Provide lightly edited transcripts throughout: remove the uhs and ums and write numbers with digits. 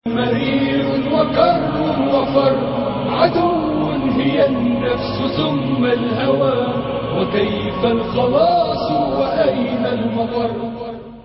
مرير وكر وفر، عدو هي النفس ثم الهوى، وكيف الخلاص وأين المفر؟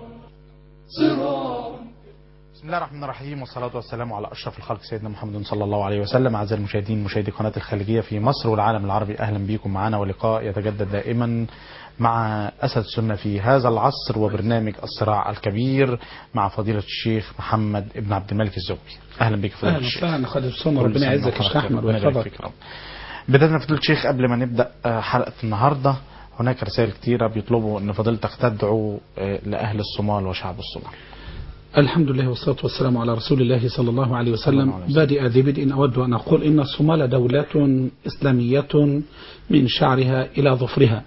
صراع. بسم الله الرحمن الرحيم، والصلاة والسلام على أشرف الخلق سيدنا محمد صلى الله عليه وسلم. أعزائي المشاهدين، مشاهدي قناة الخليجية في مصر والعالم العربي، أهلا بكم معنا ولقاء يتجدد دائما مع أسد السنة في هذا العصر، وبرنامج الصراع الكبير مع فضيلة الشيخ محمد ابن عبد الملك الزغبي. أهلا بك فضيلة الشيخ. أهلا خالد السنة، ربنا يعزك يا شيخ أحمد ويحفظك. بداية فضيلة الشيخ، قبل ما نبدأ حلقة النهاردة، هناك رسائل كثيرة بيطلبوا أن فضيلتك تدعو لأهل الصومال وشعب الصومال. الحمد لله والصلاة والسلام على رسول الله صلى الله عليه وسلم. بادئ ذي بدء أود أن أقول إن الصومال دولة إسلامية من شعرها إلى ظفرها،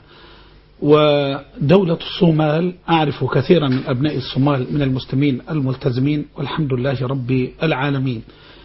ودولة الصومال أعرف كثيرا من أبناء الصومال من المسلمين الملتزمين والحمد لله رب العالمين.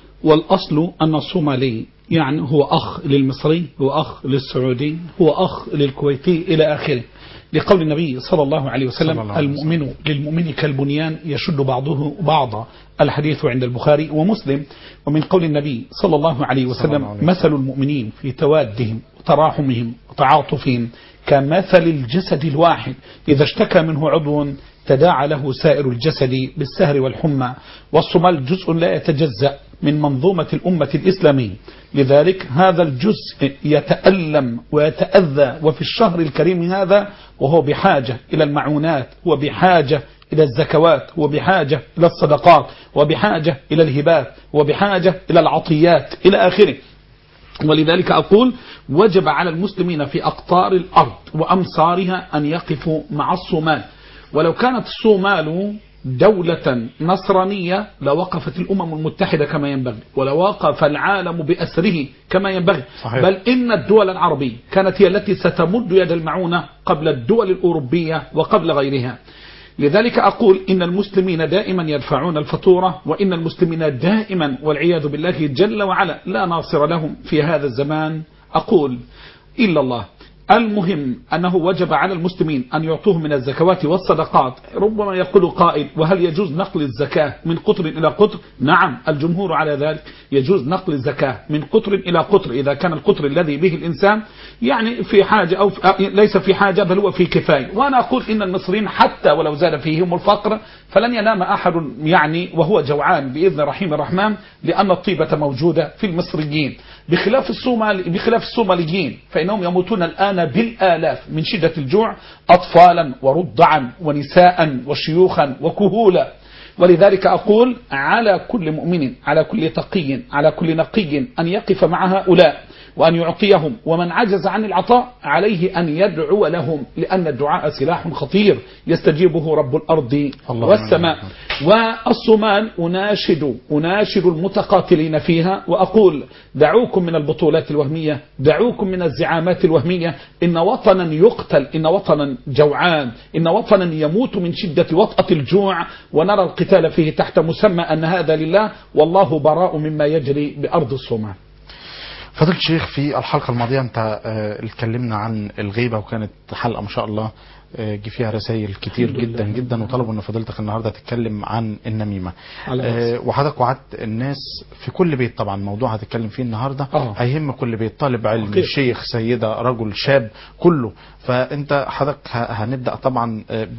والأصل أن الصومالي يعني هو أخ للمصري، هو أخ للسعودي، هو أخ للكويتي إلى آخره، لقول النبي صلى الله عليه وسلم: المؤمن للمؤمن كالبنيان يشد بعضه بعضا، الحديث عند البخاري ومسلم. ومن قول النبي صلى الله عليه وسلم: مثل المؤمنين في توادهم وتراحمهم وتعاطفهم كمثل الجسد الواحد، إذا اشتكى منه عضو تداعى له سائر الجسد بالسهر والحمى. والصومال جزء لا يتجزأ من منظومة الأمة الإسلامية، لذلك هذا الجزء يتألم ويتأذى، وفي الشهر الكريم هذا وهو بحاجة إلى المعونات، وبحاجة إلى الزكوات، وبحاجة إلى الصدقات، وبحاجة إلى الهبات، وبحاجة إلى العطيات إلى آخره. ولذلك أقول: وجب على المسلمين في أقطار الأرض وأمصارها أن يقفوا مع الصومال. ولو كانت الصومال دولة نصرانية لوقفت الأمم المتحدة كما ينبغي، ولوقف العالم بأسره كما ينبغي. صحيح. بل إن الدول العربية كانت هي التي ستمد يد المعونة قبل الدول الأوروبية وقبل غيرها. لذلك أقول إن المسلمين دائما يدفعون الفاتورة، وإن المسلمين دائما والعياذ بالله جل وعلا لا ناصر لهم في هذا الزمان. أقول إلا الله. المهم أنه وجب على المسلمين أن يعطوه من الزكوات والصدقات. ربما يقول قائل: وهل يجوز نقل الزكاة من قطر إلى قطر؟ نعم، الجمهور على ذلك. يجوز نقل الزكاة من قطر إلى قطر إذا كان القطر الذي به الإنسان يعني في حاجة أو ليس في حاجة بل هو في كفاية. وأنا أقول إن المصريين حتى ولو زاد فيهم الفقر فلن ينام أحد يعني وهو جوعان بإذن رحيم الرحمن، لأن الطيبة موجودة في المصريين، بخلاف الصوماليين فإنهم يموتون الآن بالآلاف من شدة الجوع، أطفالا ورضعا ونساء وشيوخا وكهولا. ولذلك أقول: على كل مؤمن، على كل تقي، على كل نقي أن يقف مع هؤلاء وأن يعطيهم، ومن عجز عن العطاء عليه أن يدعو لهم، لأن الدعاء سلاح خطير يستجيبه رب الأرض والسماء. والصومال أناشد المتقاتلين فيها وأقول: دعوكم من البطولات الوهمية، دعوكم من الزعامات الوهمية. إن وطنا يقتل، إن وطنا جوعان، إن وطنا يموت من شدة وطأة الجوع، ونرى القتال فيه تحت مسمى أن هذا لله، والله براء مما يجري بأرض الصومال. فضيلة الشيخ، في الحلقة الماضية أنت اتكلمنا عن الغيبة، وكانت حلقة ما شاء الله جي فيها رسائل كتير جدا جدا، وطلبوا ان فضيلتك النهارده تتكلم عن النميمة. وحضرتك وعدت الناس في كل بيت، طبعا موضوع هتتكلم فيه النهارده هيهم كل بيت، طالب علم، شيخ، سيدة، رجل، شاب، كله. فانت حضرتك هنبدأ طبعا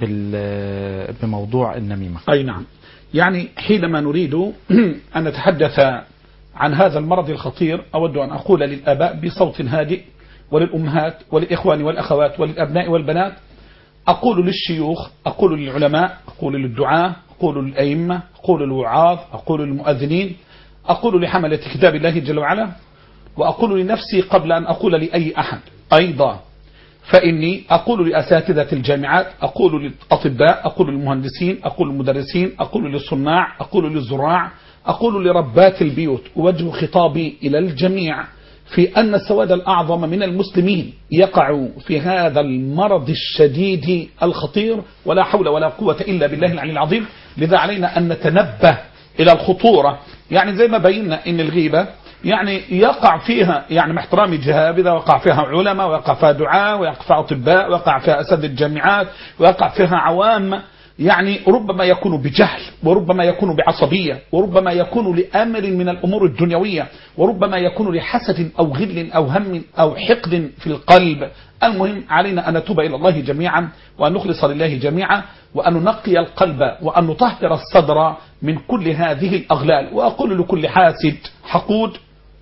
بموضوع النميمة. أي نعم. يعني حينما نريد أن نتحدث عن هذا المرض الخطير، أود أن أقول للآباء بصوت هادئ، وللأمهات وللإخوان والأخوات وللأبناء والبنات، أقول للشيوخ، أقول للعلماء، أقول للدعاة، أقول للأئمة، أقول للوعاظ، أقول للمؤذنين، أقول لحملة كتاب الله جل وعلا، وأقول لنفسي قبل أن أقول لأي أحد أيضا. فإني أقول لأساتذة الجامعات، أقول للأطباء، أقول للمهندسين، أقول للمدرسين، أقول للصناع، أقول للزراع، أقول لربات البيوت، وجه خطابي إلى الجميع في أن السواد الأعظم من المسلمين يقع في هذا المرض الشديد الخطير، ولا حول ولا قوة إلا بالله العلي العظيم. لذا علينا أن نتنبه إلى الخطورة. يعني زي ما بينا إن الغيبة يعني يقع فيها، يعني مع احترامي جهابذة، وقع فيها علماء، ويقع فيها دعاء، ويقع فيها أطباء، ويقع فيها أساتذة الجامعات، ويقع فيها عوام. يعني ربما يكون بجهل، وربما يكون بعصبية، وربما يكون لأمر من الأمور الدنيوية، وربما يكون لحسد أو غل أو هم أو حقد في القلب. المهم علينا أن نتوب إلى الله جميعا، وأن نخلص لله جميعا، وأن ننقي القلب، وأن نطهر الصدر من كل هذه الأغلال. وأقول لكل حاسد حقود: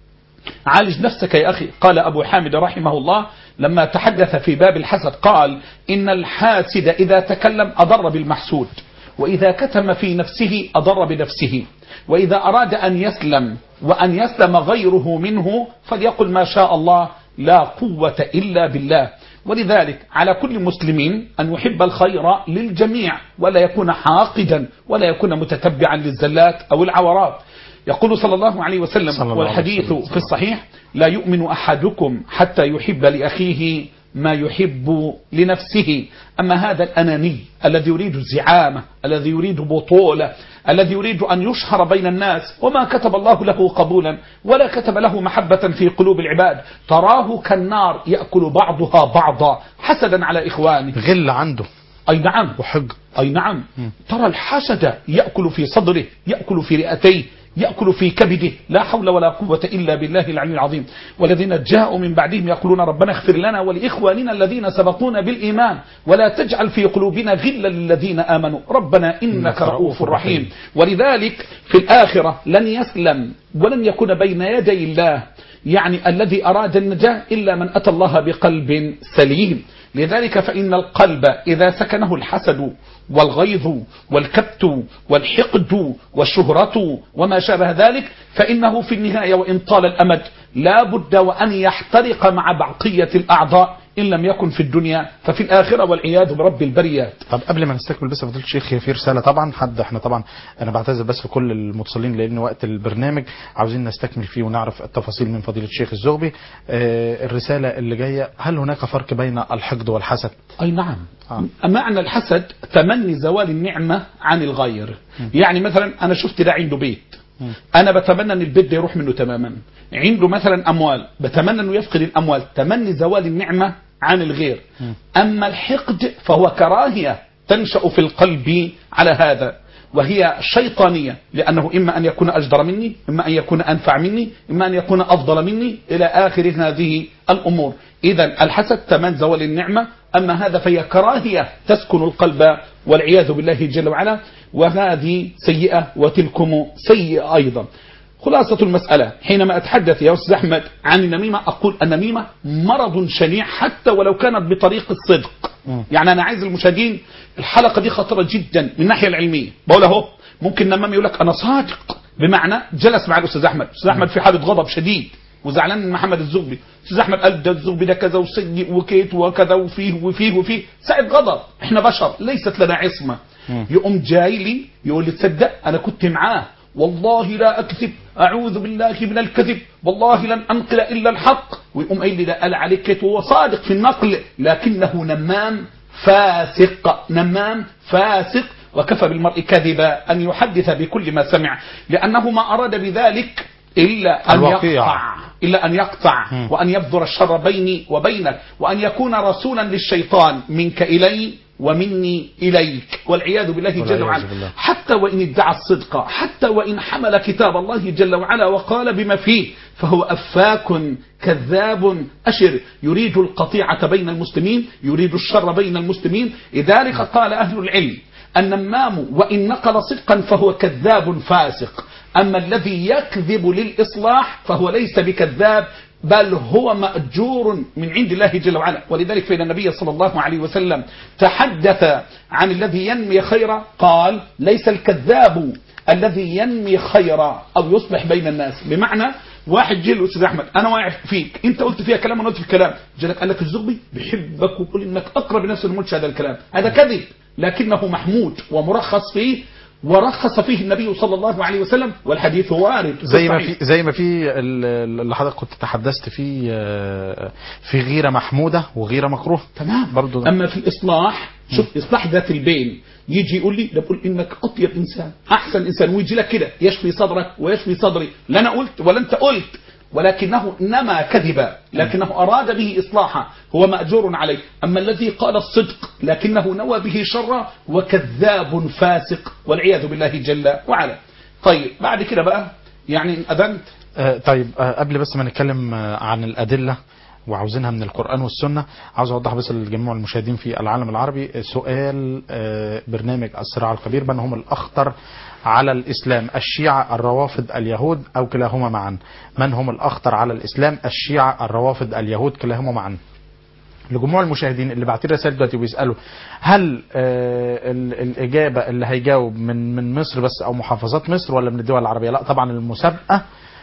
عالج نفسك يا أخي. قال أبو حامد رحمه الله لما تحدث في باب الحسد قال: إن الحاسد إذا تكلم أضر بالمحسود، وإذا كتم في نفسه أضر بنفسه، وإذا أراد أن يسلم وأن يسلم غيره منه فليقل ما شاء الله لا قوة إلا بالله. ولذلك على كل مسلم أن يحب الخير للجميع، ولا يكون حاقدا، ولا يكون متتبعا للزلات أو العورات. يقول صلى الله عليه وسلم والحديث في الصحيح: لا يؤمن أحدكم حتى يحب لأخيه ما يحب لنفسه. أما هذا الأناني الذي يريد الزعامة، الذي يريد بطولة، الذي يريد أن يشهر بين الناس، وما كتب الله له قبولا ولا كتب له محبة في قلوب العباد، تراه كالنار يأكل بعضها بعضا حسدا على إخوانه. غل عنده، أي نعم، وحق، أي نعم. ترى الحسد يأكل في صدره، يأكل في رئتيه، يأكل في كبده. لا حول ولا قوة إلا بالله العلي العظيم. والذين جاءوا من بعدهم يقولون ربنا اغفر لنا ولإخواننا الذين سبقونا بالإيمان ولا تجعل في قلوبنا غلا للذين آمنوا ربنا إنك رؤوف رحيم. ولذلك في الآخرة لن يسلم ولن يكون بين يدي الله يعني الذي أراد النجاة إلا من أتى الله بقلب سليم. لذلك فإن القلب إذا سكنه الحسد والغيظ والكبت والحقد والشهرة وما شابه ذلك فإنه في النهاية وإن طال الأمد لا بد وأن يحترق مع بقية الأعضاء إن لم يكن في الدنيا ففي الآخرة والعياذ برب البريات. طب قبل ما نستكمل بس فضيلة الشيخ، هي في رسالة طبعا احنا طبعا انا بعتذر بس في كل المتصلين لان وقت البرنامج عاوزين نستكمل فيه ونعرف التفاصيل من فضيلة الشيخ الزغبي. الرسالة اللي جاية: هل هناك فرق بين الحقد والحسد؟ أي نعم. معنى الحسد تمني زوال النعمة عن الغير. يعني مثلا أنا شفت ده عنده بيت، أنا بتمنى أن البيت ده يروح منه تماما. عنده مثلا أموال، بتمنى أنه يفقد الأموال، تمني زوال النعمة عن الغير. أما الحقد فهو كراهية تنشأ في القلب على هذا، وهي شيطانية، لأنه إما أن يكون أجدر مني، إما أن يكون أنفع مني، إما أن يكون أفضل مني إلى آخر هذه الأمور. إذن الحسد تمني زوال النعمة، أما هذا فهي كراهية تسكن القلب والعياذ بالله جل وعلا، وهذه سيئة وتلكم سيئة أيضا. خلاصة المسألة حينما أتحدث يا أستاذ أحمد عن النميمة أقول النميمة مرض شنيع حتى ولو كانت بطريق الصدق. يعني أنا عايز المشاهدين، الحلقة دي خطرة جدا من الناحية العلمية. بقول اهو ممكن نمام يقول لك أنا صادق، بمعنى جلس مع الأستاذ أحمد، الأستاذ أحمد في حالة غضب شديد وزعلان من محمد الزغبي، الأستاذ أحمد قال ده الزغبي ده كذا وسيء وكيت وكذا وفيه ساعة غضب، إحنا بشر ليست لنا عصمة. يقوم جاي لي يقول لي تصدق أنا كنت معاه والله لا أكذب، أعوذ بالله من الكذب، والله لن أنقل إلا الحق، ويقوم قايل لي ده قال عليك كيت وهو صادق في النقل لكنه نمام فاسق، نمام فاسق. وكفى بالمرء كذبا أن يحدث بكل ما سمع، لأنه ما أراد بذلك إلا أن يقطع وأن يبذر الشر بيني وبينك، وأن يكون رسولا للشيطان منك إلي ومني إليك والعياذ بالله جل وعلا. حتى وإن ادعى الصدق، حتى وإن حمل كتاب الله جل وعلا وقال بما فيه، فهو أفاك كذاب أشر، يريد القطيعة بين المسلمين، يريد الشر بين المسلمين. لذلك قال أهل العلم: النمام وإن نقل صدقا فهو كذاب فاسق، أما الذي يكذب للإصلاح فهو ليس بكذاب بل هو مأجور من عند الله جل وعلا. ولذلك فإن النبي صلى الله عليه وسلم تحدث عن الذي ينمي خيرا قال: ليس الكذاب الذي ينمي خيرا أو يصلح بين الناس. بمعنى واحد جيل أستاذ أحمد أنا واقع فيك، أنت قلت فيها كلام وأنا قلت في كلام، جالك قال لك الزغبي بيحبك ويقول إنك أقرب الناس اللي هذا الكلام، هذا كذب لكنه محمود ومرخص فيه، ورخص فيه النبي صلى الله عليه وسلم، والحديث وارد زي ما في اللي حضرتك كنت تحدثت فيه في غيرة محمودة وغيرة مكروه. تمام برضو. أما في الإصلاح، شوف إصلاح ذات البين، يجي يقول لي بقول إنك أطيب إنسان أحسن إنسان، ويجي لك كده يشفي صدرك ويشفي صدري، لا أنا قلت ولا أنت قلت، ولكنه نما كذبا، لكنه أراد به إصلاحا، هو مأجور عليه. أما الذي قال الصدق لكنه نوى به شرا وكذاب فاسق والعياذ بالله جل وعلا. طيب بعد كده بقى يعني أذنت. طيب قبل بس ما نتكلم عن الأدلة وعاوزينها من القرآن والسنة، عاوز أوضح بس للجميع المشاهدين في العالم العربي سؤال برنامج الصراع الكبير، من هم الأخطر على الإسلام، الشيعة، الروافض، اليهود، أو كلاهما معا؟ من هم الأخطر على الإسلام، الشيعة، الروافض، اليهود، كلاهما معا؟ لجموع المشاهدين اللي بعتين رسائل دلوقتي وبيسألوا هل الإجابة اللي هيجاوب من مصر بس أو محافظات مصر ولا من الدول العربية؟ لا طبعا المسابقة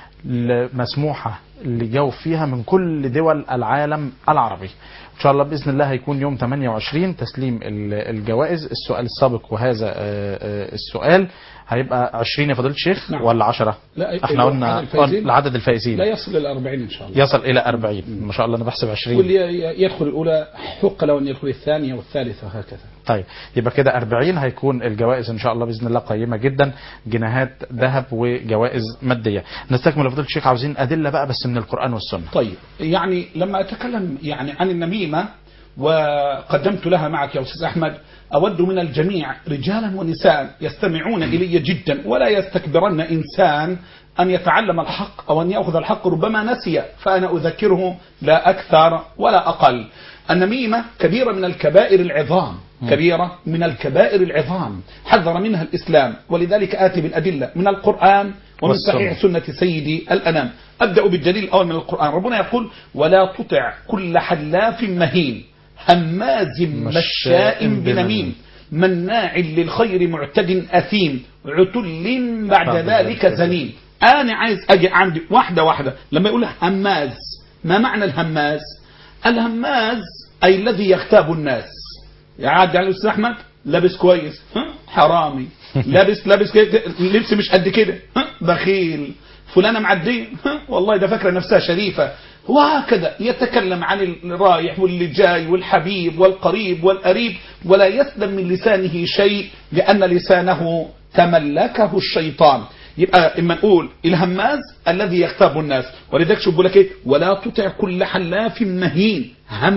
مسموحة اللي جاوب فيها من كل دول العالم العربي. إن شاء الله بإذن الله هيكون يوم 28 تسليم الجوائز. السؤال السابق وهذا السؤال هيبقى 20 يا فضيلة الشيخ. نعم. ولا 10؟ لا احنا قلنا العدد الفائزين لا يصل إلى 40 إن شاء الله. يصل إلى 40 ما شاء الله. أنا بحسب 20. واللي يدخل الأولى حق له أن يدخل الثانية والثالثة وهكذا. طيب يبقى كده 40 هيكون الجوائز إن شاء الله بإذن الله قيمة جدا، جنيهات ذهب وجوائز مادية. نستكمل فضيلة الشيخ، عاوزين أدلة بقى بس من القرآن والسنة. طيب يعني لما أتكلم يعني عن النميمة وقدمت لها معك يا أستاذ أحمد، أود من الجميع رجالا ونساء يستمعون إلي جدا ولا يستكبرن إنسان أن يتعلم الحق أو أن يأخذ الحق ربما نسي، فأنا أذكره لا أكثر ولا أقل. النميمة كبيرة من الكبائر العظام، كبيرة من الكبائر العظام حذر منها الإسلام، ولذلك آتي بالأدلة من القرآن ومن صحيح سنة سيدي الأنام. أبدأ بالدليل الأول من القرآن. ربنا يقول ولا تطع كل حلاف مهين هماز مشاء بنميم مناع للخير معتد أثيم عتل بعد ذلك زنيم. أنا عايز أجي عندي واحدة لما يقول هماز، ما معنى الهماز؟ الهماز أي الذي يغتاب الناس. يعاد على الأستاذ أحمد لابس كويس حرامي، لابس لبس مش قد كده بخيل، فلانة معدية والله ده فاكرة نفسها شريفة، وهكذا يتكلم عن الرايح واللي جاي والحبيب والقريب والقريب، ولا يسلم من لسانه شيء لأن لسانه تملكه الشيطان. يبقى إما نقول الهماز الذي يغتاب الناس، ولذلك شو بقول لك ايه؟ ولا تطع كل حلاف مهين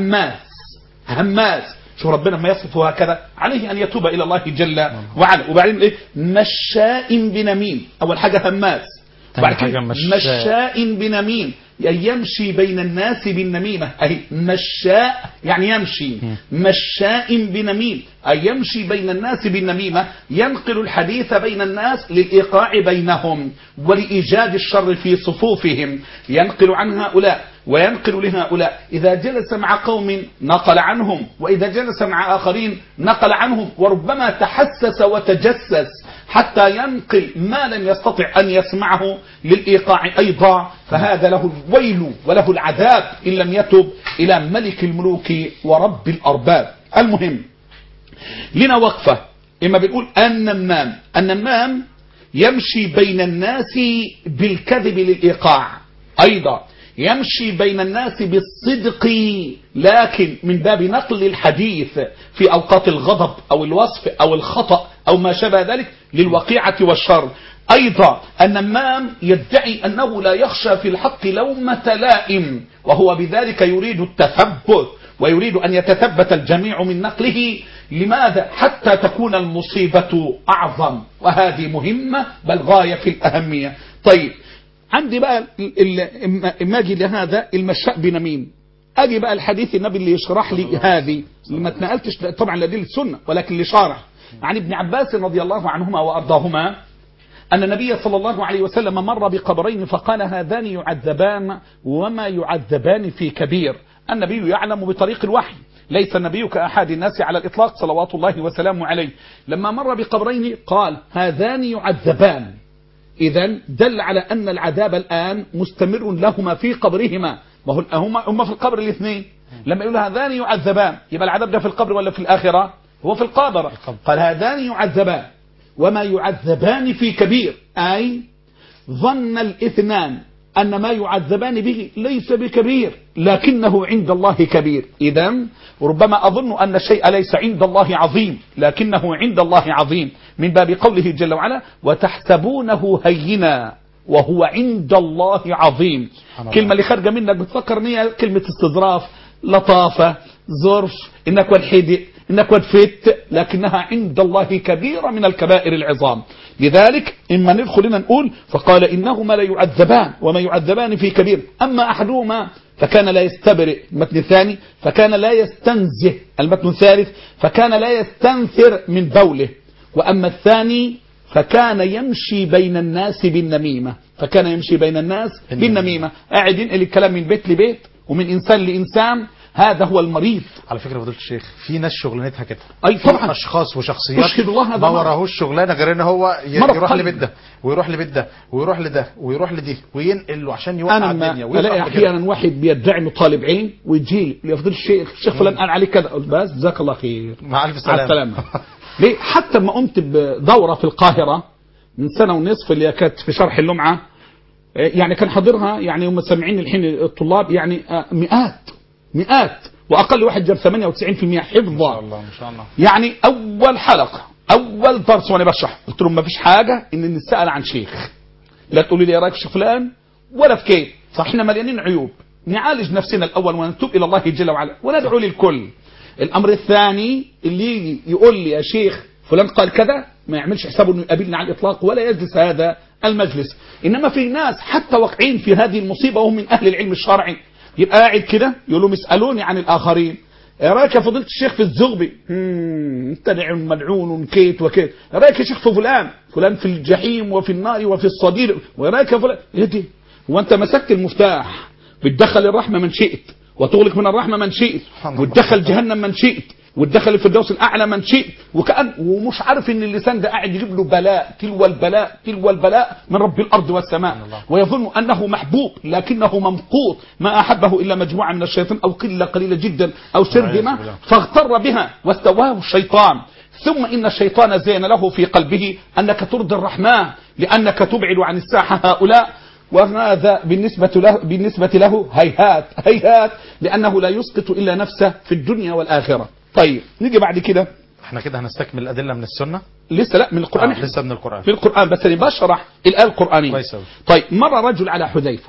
هماز. شو ربنا ما يصفه هكذا، عليه أن يتوب إلى الله جل وعلا. وبعدين ايه؟ مشاء بنميم. أول حاجة هماز، وبعد كده مشاء بنميم يمشي بين الناس بالنميمة، أي مشاء يعني يمشي، مشاء بنميم أي يمشي بين الناس بالنميمة، ينقل الحديث بين الناس للإيقاع بينهم ولإيجاد الشر في صفوفهم، ينقل عن هؤلاء وينقل لهؤلاء. إذا جلس مع قوم نقل عنهم، وإذا جلس مع آخرين نقل عنهم، وربما تحسس وتجسس حتى ينقل ما لم يستطع أن يسمعه للإيقاع أيضا، فهذا له الويل وله العذاب إن لم يتب إلى ملك الملوك ورب الأرباب. المهم لنا وقفة. إما بنقول النمام يمشي بين الناس بالكذب للإيقاع، أيضا يمشي بين الناس بالصدق لكن من باب نقل الحديث في أوقات الغضب أو الوصف أو الخطأ أو ما شابه ذلك للوقيعة والشر. أيضا النمام يدعي أنه لا يخشى في الحق لومة لائم، وهو بذلك يريد التثبت ويريد أن يتثبت الجميع من نقله. لماذا؟ حتى تكون المصيبة أعظم، وهذه مهمة بل غاية في الأهمية. طيب عندي بقى إما أجي لهذا المشاء بنميم، أجي بقى الحديث النبي اللي يشرح لي هذه، ما اتنقلتش طبعا لدليل السنة ولكن اللي شارح عن ابن عباس رضي الله عنهما وأرضاهما أن النبي صلى الله عليه وسلم مر بقبرين فقال هذان يعذبان وما يعذبان في كبير. النبي يعلم بطريق الوحي، ليس النبي كأحد الناس على الإطلاق صلوات الله وسلامه عليه. لما مر بقبرين قال هذان يعذبان، إذن دل على أن العذاب الآن مستمر لهما في قبرهما، وهم في القبر الاثنين. لما يقول هذان يعذبان يبقى العذاب ده في القبر ولا في الآخرة؟ هو في القبر. قال هذان يعذبان وما يعذبان في كبير، أي ظن الاثنان أن ما يعذبان به ليس بكبير لكنه عند الله كبير. إذن ربما أظن أن الشيء ليس عند الله عظيم لكنه عند الله عظيم، من باب قوله جل وعلا وتحسبونه هينا وهو عند الله عظيم. كلمة اللي خارجة منك بتفكر ان هي كلمة استظراف، لطافة، ظرف، انك والحدق، انك والفت، لكنها عند الله كبيرة من الكبائر العظام. لذلك اما ندخل لنا نقول فقال انهما لا يعذبان وما يعذبان في كبير، اما احدهما فكان لا يستبرئ، المتن الثاني فكان لا يستنزه، المتن الثالث فكان لا يستنثر من بوله، واما الثاني فكان يمشي بين الناس بالنميمة، فكان يمشي بين الناس بالنميمة، قاعد ينقل الكلام من بيت لبيت ومن إنسان لإنسان. هذا هو المريض. على فكرة فضيلة الشيخ في ناس شغلانتها كده، أي طبعا أشخاص وشخصيات الله ما وراهوش شغلانة غير إن هو يروح لبيت ده ويروح لبيت ده ويروح لده ويروح لدي وينقل عشان يوقع الدنيا. أنا ألاقي أحيانا واحد بيدعي إنه طالب علم ويجي لي يفضل الشيخ فلان قال عليه كذا، بس جزاك الله خير مع ألف سلامة. مع السلامة. ليه؟ حتى ما قمت بدورة في القاهرة من سنة ونصف اللي كانت في شرح اللمعة، يعني كان حاضرها يعني هم سامعين الحين الطلاب يعني مئات واقل واحد جاب 98% حفظا. ما شاء الله ما شاء الله. يعني اول حلقة اول درس وانا بشرح قلت لهم ما فيش حاجة ان نسأل عن شيخ، لا تقولوا لي يا رايك في شيخ فلان ولا في كيف، احنا مليانين عيوب، نعالج نفسنا الاول ونتوب الى الله جل وعلا وندعو للكل. الامر الثاني اللي يقول لي يا شيخ فلان قال كذا ما يعملش حسابه انه يقابلنا على الاطلاق ولا يجلس هذا المجلس. انما في ناس حتى واقعين في هذه المصيبه وهم من اهل العلم الشرعي، يبقى قاعد كده يقول لهم اسالوني عن الاخرين، يا رايك يا فضيله الشيخ في الزغبي انت ملعون ونكيت وكيت، يا رايك يا شيخ في فلان في الجحيم وفي النار وفي الصدير، ويا رايك يا فلان ايه دي؟ هو انت مسكت المفتاح بتدخل الرحمه من شئت وتغلق من الرحمه من شئت وتدخل جهنم من شئت وتدخل الفردوس الاعلى من شئت، ومش عارف ان اللسان ده قاعد يجيب له بلاء تلو البلاء من رب الارض والسماء، ويظن انه محبوب لكنه ممقوت، ما احبه الا مجموعه من الشياطين او قله قليله جدا او شرذمه فاغتر بها واستواه الشيطان. ثم ان الشيطان زين له في قلبه انك ترضي الرحمن لانك تبعد عن الساحه هؤلاء، وهذا بالنسبة له هيهات لأنه لا يسقط إلا نفسه في الدنيا والآخرة. طيب نيجي بعد كده، احنا كده هنستكمل الأدلة من السنة لسه لا من القرآن. لسه من القرآن في القرآن بس أنا بشرح الآية القرآنية. طيب مر رجل على حذيفة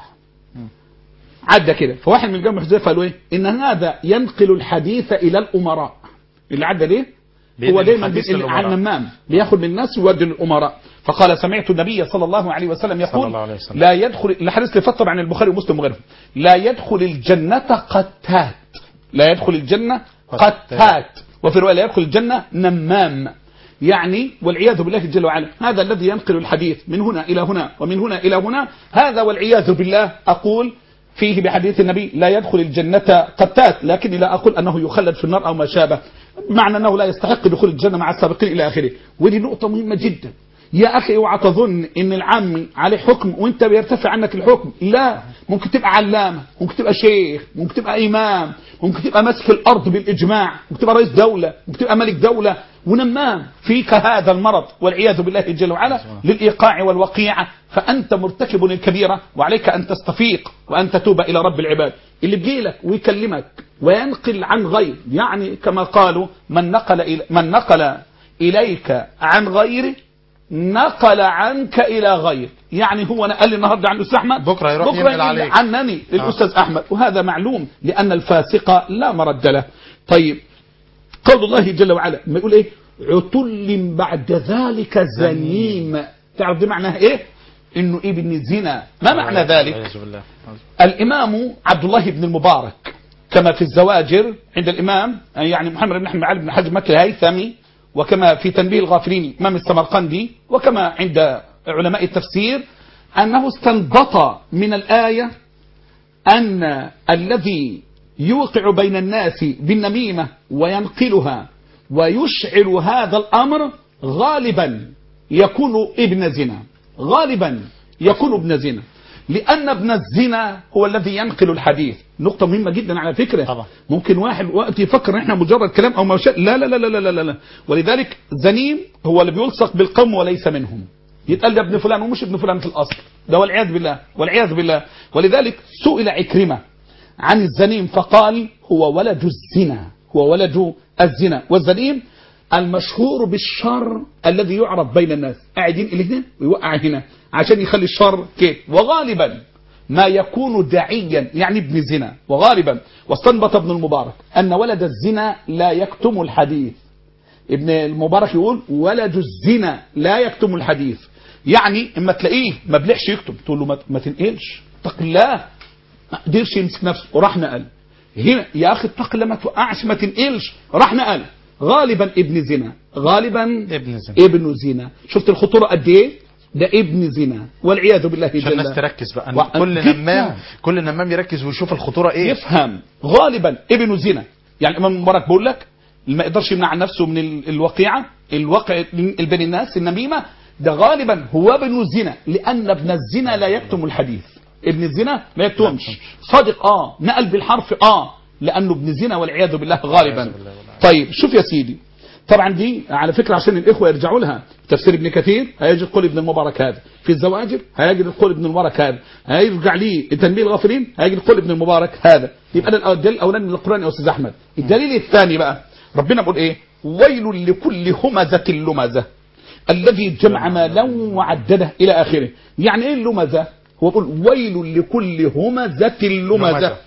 عدى كده، فواحد من جنب حذيفة قالوا ايه ان هذا ينقل الحديث إلى الأمراء. اللي عدى ليه هو دايما عن النمام بياخد من الناس ويودي للأمراء. فقال سمعت النبي صلى الله عليه وسلم يقول لا يدخل الحديث لفتر عن البخاري ومسلم وغيرهم، لا يدخل الجنة قتات، لا يدخل الجنة قتات، وفي رواية لا يدخل الجنة نمام، يعني والعياذ بالله جل وعلا. هذا الذي ينقل الحديث من هنا إلى هنا ومن هنا إلى هنا، هذا والعياذ بالله أقول فيه بحديث النبي لا يدخل الجنة قتات، لكني لا أقول أنه يخلد في النار أو ما شابه، معنى أنه لا يستحق دخول الجنة مع السابقين إلى آخره. ودي نقطة مهمة جدا يا أخي، اوعى تظن إن العامي عليه حكم وأنت بيرتفع عنك الحكم، لا، ممكن تبقى علامة، ممكن تبقى شيخ، ممكن تبقى إمام، ممكن تبقى ماسك الأرض بالإجماع، ممكن تبقى رئيس دولة، ممكن تبقى ملك دولة، ونمام فيك هذا المرض والعياذ بالله جل وعلا للإيقاع والوقيعة، فأنت مرتكب الكبيرة وعليك أن تستفيق وأن تتوب إلى رب العباد. اللي بيجيلك ويكلمك وينقل عن غير، يعني كما قالوا من نقل إليك عن غيره نقل عنك إلى غير، يعني هو نقل لي النهارده عن الأستاذ أحمد بكرة يروح ينقل عليك عنني للأستاذ أحمد، وهذا معلوم لأن الفاسق لا مرد له. طيب قول الله جل وعلا ما يقول إيه عتل بعد ذلك زنيم، تعرف دي معناها إيه؟ إنه ابن الزنا. ما معنى ذلك؟ الإمام عبد الله بن المبارك كما في الزواجر عند الإمام يعني محمد بن أحمد علي بن حجر مكي الهيثمي، وكما في تنبيه الغافلين إمام السمرقندي، وكما عند علماء التفسير أنه استنبط من الآية أن الذي يوقع بين الناس بالنميمة وينقلها ويشعل هذا الأمر غالبا يكون ابن زنا، غالبا يكون ابن زنا، لأن ابن الزنا هو الذي ينقل الحديث. نقطة مهمة جدا على فكرة طبعا. ممكن واحد وقت يفكر ان احنا مجرد كلام او ما شاء، لا لا لا لا لا لا، ولذلك زنيم هو اللي بيلصق بالقوم وليس منهم، يتقال ده ابن فلان ومش ابن فلان في الأصل ده، والعياذ بالله والعياذ بالله. ولذلك سئل عكرمة عن الزنيم فقال هو ولد الزنا، هو ولد الزنا، والزنيم المشهور بالشر الذي يعرف بين الناس، قاعدين إلى هنا ويوقع هنا، عشان يخلي الشر كده. وغالبا ما يكون داعيا يعني ابن زنا، وغالبا واستنبط ابن المبارك أن ولد الزنا لا يكتم الحديث. ابن المبارك يقول ولد الزنا لا يكتم الحديث، يعني اما تلاقيه ما بلحش يكتم تقول له ما تنقلش، اتق الله، ما قدرش يمسك نفسه وراح نقل. هنا يا اخي اتق الله ما توقعش، ما تنقلش، راح نقل. غالبا ابن زنا، غالبا ابن زنا. شفت الخطوره قد ايه؟ ده ابن زنا والعياذ بالله جل. عشان الناس تركز بقى، كل نمام يركز ويشوف الخطوره ايه، يفهم. غالبا ابن زنا، يعني الامام المبارك بيقول لك ما يقدرش يمنع عن نفسه من الواقعه، الواقع بين الناس النميمه، ده غالبا هو ابن الزنا، لان ابن الزنا لا يكتم الحديث. ابن الزنا ما يكتمش، صادق نقل بالحرف لانه ابن زنا والعياذ بالله غالبا. طيب شوف يا سيدي، طبعا دي على فكره عشان الاخوه يرجعوا لها، تفسير ابن كثير هيجد قول ابن المبارك هذا، في الزواجر هيجد قول ابن المبارك هذا، هيرجع لي تنبيه الغافلين هيجد قول ابن المبارك هذا. يبقى ده الدليل الاولاني من القران يا استاذ احمد. الدليل الثاني بقى ربنا بيقول ايه؟ ويل لكل همزه لمزه الذي جمع مالا وعدده الى اخره. يعني ايه اللمزه؟ هو بيقول ويل لكل همزه لمزه.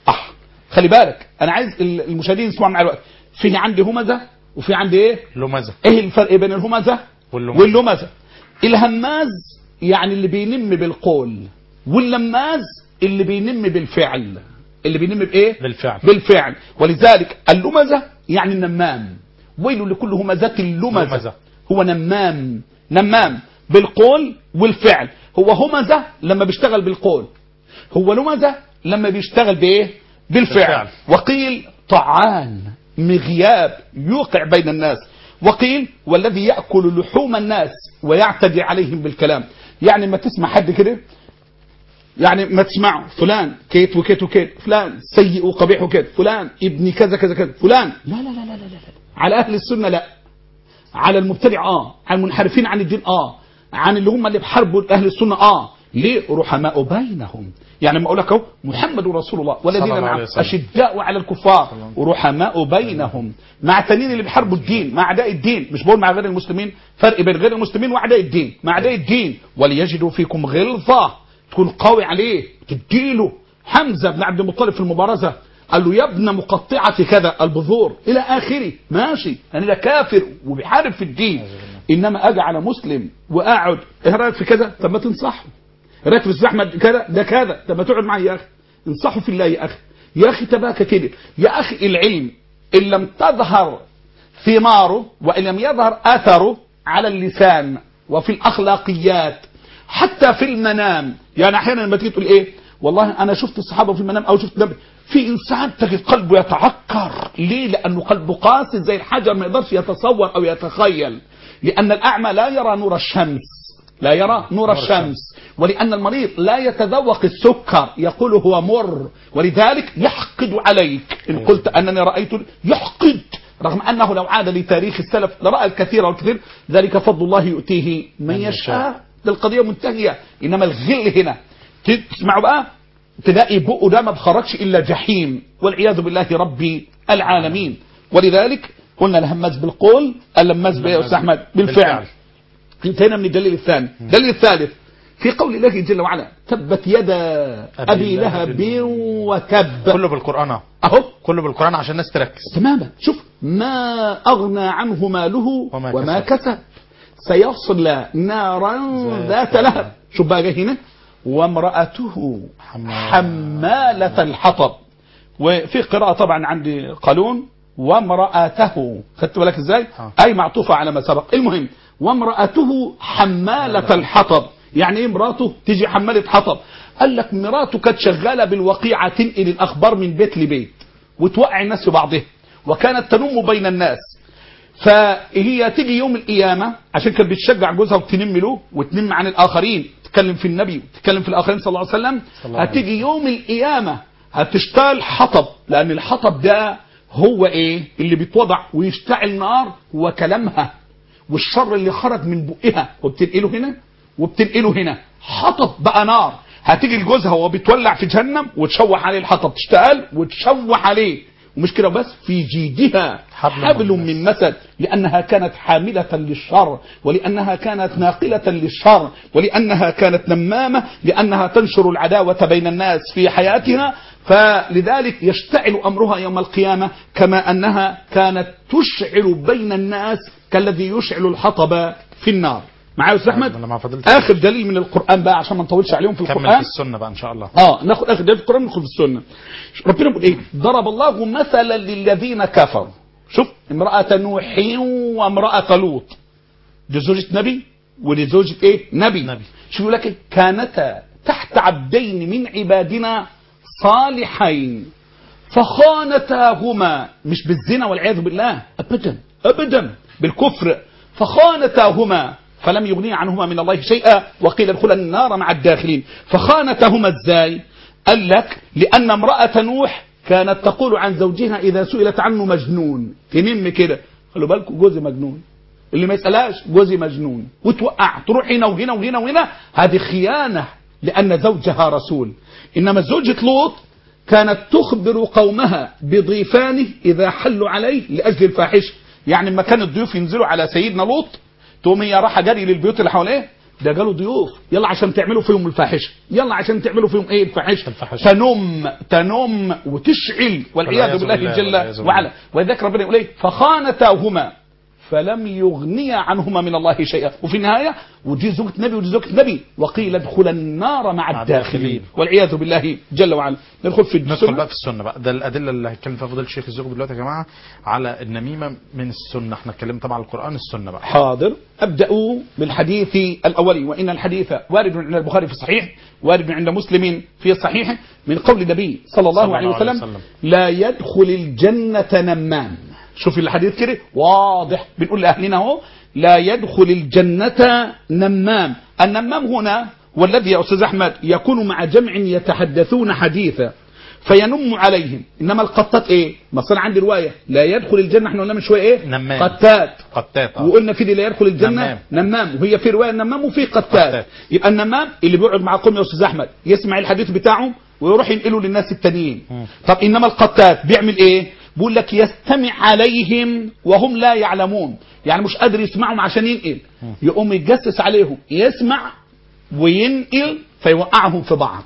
خلي بالك، انا عايز المشاهدين يسمعوا معايا الوقت. في عندي همزه وفي عندي ايه؟ لمزه. ايه الفرق بين الهمزه واللمزه؟ الهماز يعني اللي بينم بالقول، واللماز اللي بينم بالفعل. اللي بينم بايه؟ بالفعل. ولذلك اللمزه يعني النمام. ويل لكل همزه لمزه، هو نمام بالقول والفعل. هو همزه لما بيشتغل بالقول، هو لمزه لما بيشتغل بايه؟ بالفعل. وقيل طعان مغياب يوقع بين الناس، وقيل والذي يأكل لحوم الناس ويعتدي عليهم بالكلام. يعني ما تسمع حد كده، يعني ما تسمعه فلان كيت وكيت وكيت، فلان سيء وقبيح وكيت، فلان ابن كذا كذا كذا، فلان لا لا لا لا لا. على أهل السنة لا، على المبتدع على المنحرفين عن الدين عن اللي هم اللي بحاربوا أهل السنة ليه؟ رحماء بينهم. يعني ما اقول لك اهو محمد رسول الله والذين معه اشداء على الكفار ورحماء بينهم، مع التانيين اللي بيحاربوا الدين، مع اعداء الدين. مش بقول مع غير المسلمين، فرق بين غير المسلمين واعداء الدين. مع اعداء الدين وليجدوا فيكم غلظه، تكون قوي عليه تديله. حمزه بن عبد المطلب في المبارزه قال له يا ابن مقطعه كذا البذور الى اخره، ماشي انا ده كافر وبيحارب في الدين. انما اجي على مسلم واقعد ايه رايك في كذا؟ طب ما تنصحه. رايك في الاستاذ احمد كذا ده كذا، طب ما تقعد معي يا اخي، انصحه في الله يا اخي، يا اخي تباكى كده يا اخي. العلم ان لم تظهر ثماره وان لم يظهر اثره على اللسان وفي الاخلاقيات حتى في المنام. يعني احيانا لما تيجي تقول ايه والله انا شفت الصحابه في المنام او شفت نبي، في انسان تجد قلبه يتعكر. ليه؟ لانه قلبه قاسي زي الحجر، ما يقدرش يتصور او يتخيل. لان الاعمى لا يرى نور الشمس، لا يرى نور الشمس. ولأن المريض لا يتذوق السكر، يقول هو مر، ولذلك يحقد عليك. إن قلت أنني رأيت يحقد، رغم أنه لو عاد لتاريخ السلف لرأى الكثير والكثير. ذلك فضل الله يؤتيه من يشاء. ده القضية منتهية. إنما الغل هنا تسمعوا بقى تلاقي بقه ده ما بخرجش إلا جحيم والعياذ بالله رب العالمين. ولذلك قلنا الهماز بالقول، اللماز يا أستاذ أحمد بالفعل. انتهينا من الدليل الثاني. الدليل الثالث في قول الله جل وعلا تبت يدا أبي لهب وتب. كله بالقرآن اهو، كله بالقرآن عشان الناس تركز تماما. شوف ما أغنى عنه ماله وما كسب سيصلى نارا ذات لهب. شوف بقى جاي هنا وامرأته حمالة الحطب. وفي قراءة طبعا عندي قالون وامرأته، خدت بالك ازاي؟ أي معطوفة على ما سبق. المهم وامرأته حمالة الحطب. يعني ايه مراته تيجي حمالة حطب؟ قال لك مراته كانت شغالة بالوقيعة، تنقل الأخبار من بيت لبيت وتوقع الناس في بعضها، وكانت تنم بين الناس. فهي تيجي يوم القيامة عشان كانت بتشجع جوزها وتنم له وتنم عن الآخرين، تتكلم في النبي وتتكلم في الآخرين صلى الله عليه وسلم. هتيجي يوم القيامة هتشتغل حطب، لأن الحطب ده هو ايه اللي بيتوضع ويشتعل نار، وكلامها والشر اللي خرج من بقها وبتنقله هنا وبتنقله هنا، حطب بقى نار. هتيجي لجوزها وهو بيتولع في جهنم وتشوح عليه الحطب، تشتغل وتشوح عليه ومش كده بس، في جيدها حبل من مسد، لأنها كانت حاملة للشر، ولأنها كانت ناقلة للشر، ولأنها كانت نمامة، لأنها تنشر العداوة بين الناس في حياتها. فلذلك يشتعل أمرها يوم القيامة كما أنها كانت تشعل بين الناس كالذي يشعل الحطب في النار. معايا استاذ احمد؟ اخر دليل من القران بقى عشان ما نطولش عليهم في القران. كمل في السنه بقى ان شاء الله. ناخد اخر دليل في القران ندخل في السنه. ربنا بيقول ايه؟ ضرب الله مثلا للذين كفروا. شوف، امراه نوح وامراه لوط، دي زوجة نبي ودي زوجة ايه؟ نبي. شوف يقول لك كانتا تحت عبدين من عبادنا صالحين فخانتاهما، مش بالزنا والعياذ بالله، ابدا بالكفر، فخانتاهما فلم يغني عنهما من الله شيئا وقيل ادخلا النار مع الداخلين. فخانتهما ازاي؟ قال لك لأن امرأة نوح كانت تقول عن زوجها إذا سئلت عنه مجنون، تنم كده، خلوا بالكم جوزي مجنون، اللي ما يسألهاش جوزي مجنون، وتوقع تروح هنا وهنا وهنا وهنا، هذه خيانة لأن زوجها رسول. إنما زوجة لوط كانت تخبر قومها بضيفانه إذا حلوا عليه لأجل الفاحشة. يعني لما كان الضيوف ينزلوا على سيدنا لوط تقوم هي راحة جري للبيوت اللي حواليه، ده جاله ضيوف، يلا عشان تعملوا فيهم الفاحشة، يلا عشان تعملوا فيهم ايه؟ الفاحشة. تنم وتشعل والعياذ بالله جل وعلا. ولذلك ربنا يقول ايه؟ فخانتاهما فلم يغنيا عنهما من الله شيئا. وفي النهاية ودي زوجة نبي ودي زوجة نبي، وقيل ادخل النار مع الداخلين والعياذ بالله جل وعلا. ندخل بقى في السنة بقى. ده الأدلة اللي هيتكلم فيها فضيلة الشيخ الزغبي دلوقتي يا جماعة على النميمة من السنة. احنا اتكلمنا طبعا على القرآن، السنة بقى. حاضر. أبدأ بالحديث الأولي، وإن الحديث وارد عند البخاري في الصحيح، وارد عند مسلم في الصحيح، من قول النبي صلى الله عليه وسلم لا يدخل الجنة نمام. شوف الحديث كده واضح، بنقول لأهلنا اهو لا يدخل الجنة نمام. النمام هنا والذي يا أستاذ أحمد يكون مع جمع يتحدثون حديثا فينم عليهم. إنما القطات إيه؟ مثلا عندي رواية لا يدخل الجنة، احنا قلنا من شوية إيه؟ نمام. قطات. وقلنا في دي لا يدخل الجنة نمام، وهي في رواية نمام وفي قطات. يبقى النمام اللي بيقعد مع قوم يا أستاذ أحمد يسمع الحديث بتاعهم ويروح ينقله للناس التانيين. طب إنما القطات بيعمل إيه؟ بيقول لك يستمع عليهم وهم لا يعلمون، يعني مش قادر يسمعهم عشان ينقل، يقوم يتجسس عليهم، يسمع وينقل فيوقعهم في بعض.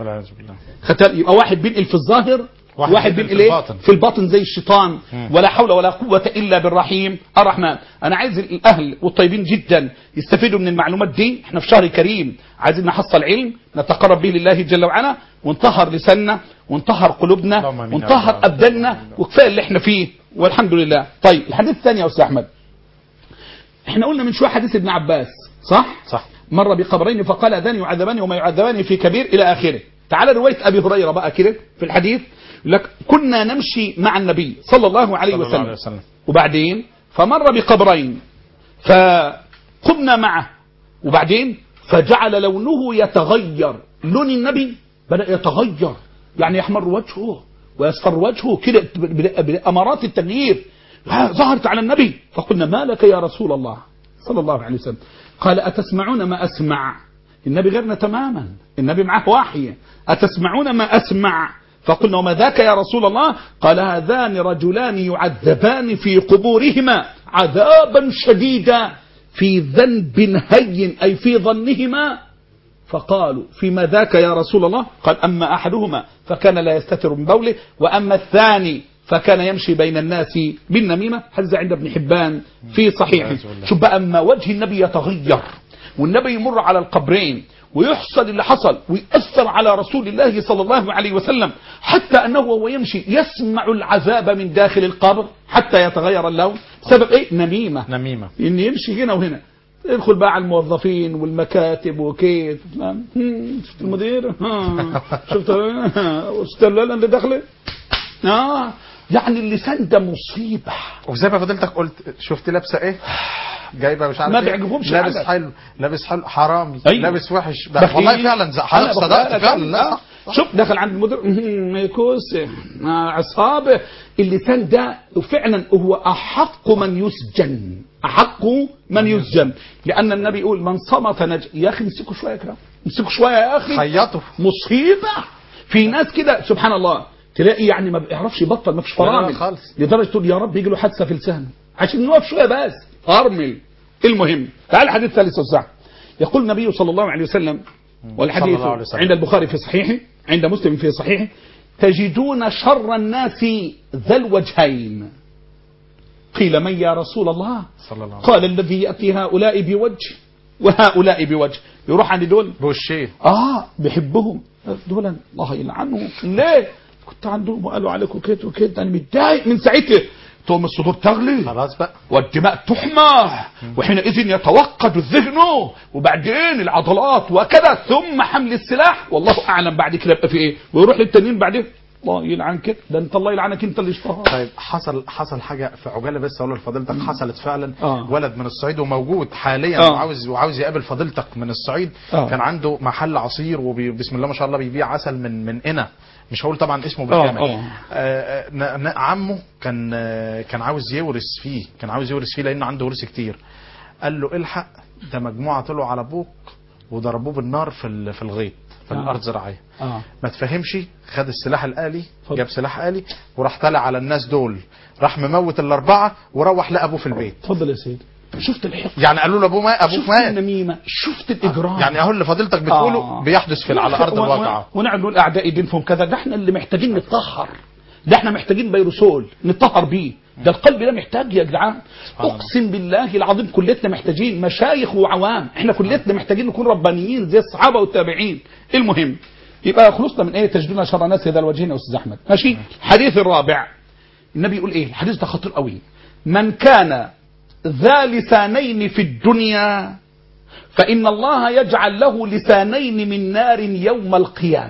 يبقى واحد بينقل في الظاهر، واحد بينقل ايه؟ في الباطن زي الشيطان. ولا حول ولا قوة إلا بالرحيم الرحمن. أنا عايز الأهل والطيبين جدا يستفيدوا من المعلومات دي. احنا في شهر كريم عايزين نحصل علم نتقرب به لله جل وعلا، ونطهر لساننا ونطهر قلوبنا ونطهر أبداننا، وكفاية اللي احنا فيه والحمد لله. طيب الحديث الثاني يا أستاذ أحمد، احنا قلنا من شوية حديث ابن عباس، صح؟ مر بقبرين فقال أذان يعذبان وما يعذبان في كبير إلى آخره. تعالى رواية أبي هريرة بقى كده في الحديث، لك كنا نمشي مع النبي صلى الله عليه وسلم وبعدين فمر بقبرين فقمنا معه، وبعدين فجعل لونه يتغير، لون النبي بدأ يتغير، يعني يحمر وجهه ويصفر وجهه كده بأمارات التغيير ظهرت على النبي. فقلنا ما لك يا رسول الله صلى الله عليه وسلم؟ قال أتسمعون ما أسمع؟ النبي غيرنا تماما، النبي معه وحي. أتسمعون ما أسمع؟ فقلنا وما ذاك يا رسول الله؟ قال هذان رجلان يعذبان في قبورهما عذابا شديدا في ذنب هين، أي في ظنهما. فقالوا فيما ذاك يا رسول الله؟ قال أما أحدهما فكان لا يستتر من بوله، وأما الثاني فكان يمشي بين الناس بالنميمة. حديث عند ابن حبان في صحيحه. شوف بقى، أما وجه النبي يتغير والنبي يمر على القبرين ويحصل اللي حصل ويأثر على رسول الله صلى الله عليه وسلم، حتى أنه وهو يمشي يسمع العذاب من داخل القبر حتى يتغير اللون. سبب إيه؟ نميمة. إن يمشي هنا وهنا، يدخل بقى على الموظفين والمكاتب وكيف شفت المدير شفت اللي داخله يعني اللسان ده مصيبة. وزي ما فضلتك قلت، شفت لابسه ايه؟ جايبه مش عارف ما بيعجبهمش، لابس حلو حرامي، أيوه. لابس وحش والله فعلا صدقت فعلا. لا شوف دخل عند المدير ميكوس عصابه. اللسان ده فعلا هو احق من يسجن، احق من يسجن، لان النبي يقول من صمت نجا. يا اخي امسكوا شويه كده، امسكوا شويه يا اخي، خيطوا. مصيبه. في ناس كده سبحان الله تلاقي يعني ما بيعرفش يبطل، ما فيش لا فرامل خالص. لدرجه تقول يا رب يجي له حادثه في لسانه عشان نوقف شويه بس ارمل. المهم تعال الحديث الثالث والسابع. يقول النبي صلى الله عليه وسلم، والحديث عند البخاري في صحيحه، عند مسلم في صحيحه: تجدون شر الناس ذا الوجهين. قيل من يا رسول الله؟ صلى الله عليه قال الذي يأتي هؤلاء بوجه وهؤلاء بوجه. يروح عند دول بوشين بيحبهم دول الله يلعنهم. ليه؟ كنت عندهم وقالوا عليكم كده وكده، انا متضايق من ساعتها. تقوم الصدور تغلي خلاص بقى والدماء تحمى، وحينئذ يتوقد الذهن، وبعدين العضلات وكذا، ثم حمل السلاح. والله اعلم بعد كده يبقى في ايه، ويروح للتانيين بعدين الله يلعن كده، ده انت الله يلعنك انت اللي اشتهر. طيب حصل حاجه في عجاله بس اقول لفضيلتك، حصلت فعلا. ولد من الصعيد وموجود حاليا وعاوز يقابل فضيلتك من الصعيد. كان عنده محل عصير وبسم الله ما شاء الله بيبيع عسل من قنا، مش هقول طبعا اسمه بالكامل. عمه كان عاوز يورث فيه لانه عنده ورث كتير. قال له الحق ده مجموعه طلعوا على ابوك وضربوه بالنار في الغيط في الارض زراعيه. ما تفهمش، خد السلاح الآلي، جاب سلاح آلي وراح طالع على الناس دول، راح مموت الاربعه وروح لابوه في البيت. اتفضل يا سيدي. شفت الحقد يعني قالوا له ابوك مات. شفت النميمه، شفت الاجرام. يعني اهو اللي فضيلتك بتقوله بيحدث على ارض الواقع. ونقعد نقول اعدائي دينهم كذا. ده احنا اللي محتاجين نتطهر، ده احنا محتاجين بيروسول نتطهر بيه. ده القلب ده محتاج يا جدعان، اقسم بالله العظيم كلتنا محتاجين مشايخ وعوام، احنا كلتنا محتاجين نكون ربانيين زي الصحابه والتابعين. المهم يبقى خلصنا من ايه؟ تجدون شر الناس ذا الوجهين يا استاذ احمد. ماشي. الحديث الرابع، النبي يقول ايه؟ الحديث ده خطير قوي. من كان ذا لسانين في الدنيا فإن الله يجعل له لسانين من نار يوم القيامة.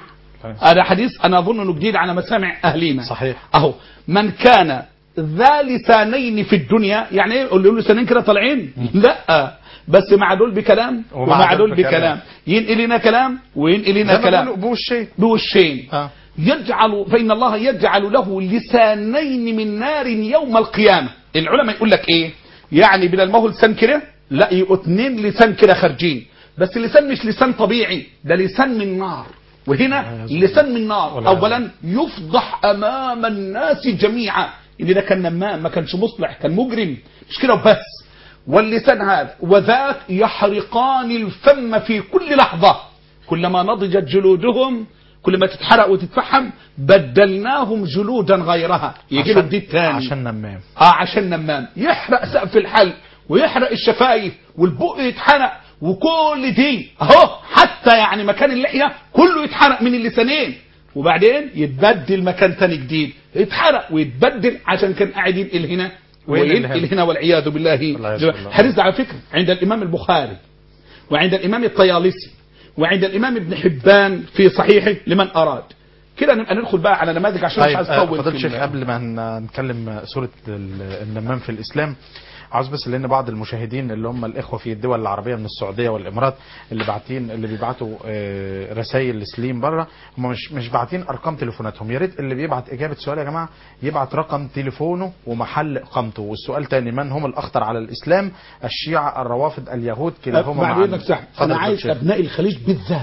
هذا حديث أنا أظن أنه جديد على مسامع أهلنا. صحيح. أهو من كان ذا لسانين في الدنيا، يعني ايه؟ قول له لسانين كده طالعين؟ لا، بس مع دول بكلام ومع دول بكلام، ينقل لنا كلام وينقل لنا كلام بوشين. يجعل فإن الله يجعل له لسانين من نار يوم القيامة. العلماء يقول لك ايه؟ يعني بدل ما هو لسان كده، لا يبقوا 2 لسان كده خارجين، بس اللسان مش لسان طبيعي، ده لسان من نار. وهنا لسان من نار. اولا يفضح امام الناس جميعا ان ده كان نمام، ما كانش مصلح، كان مجرم، مش كده وبس. واللسان هذا وذاك يحرقان الفم في كل لحظة، كلما نضجت جلودهم، كل ما تتحرق وتتفحم بدلناهم جلودا غيرها، يجي له جديد تاني عشان نمام. عشان نمام يحرق سقف الحلق ويحرق الشفايف والبق يتحرق وكل دي اهو، حتى يعني مكان اللحية كله يتحرق من اللسانين، وبعدين يتبدل مكان تاني جديد، يتحرق ويتبدل عشان كان قاعد ينقل هنا وينقل هنا والعياذ بالله. حديث على فكرة عند الإمام البخاري وعند الإمام الطيالسي وعند الإمام ابن حبان في صحيحه لمن أراد كده. نبقى ندخل بقى على نماذج عشان مش عايز اطول. فضيلة الشيخ قبل ما نتكلم سورة النمام في الإسلام، عاوز بس لان بعض المشاهدين اللي هم الاخوه في الدول العربيه من السعوديه والامارات اللي بيبعتوا رسائل لسليم بره، هم مش باعتين ارقام تليفوناتهم. يا ريت اللي بيبعت اجابه سؤال يا جماعه يبعت رقم تليفونه ومحل اقامته. والسؤال تاني: من هم الاخطر على الاسلام؟ الشيعة، الروافض، اليهود، كلاهما معا. انا عايز ابناء الخليج بالذات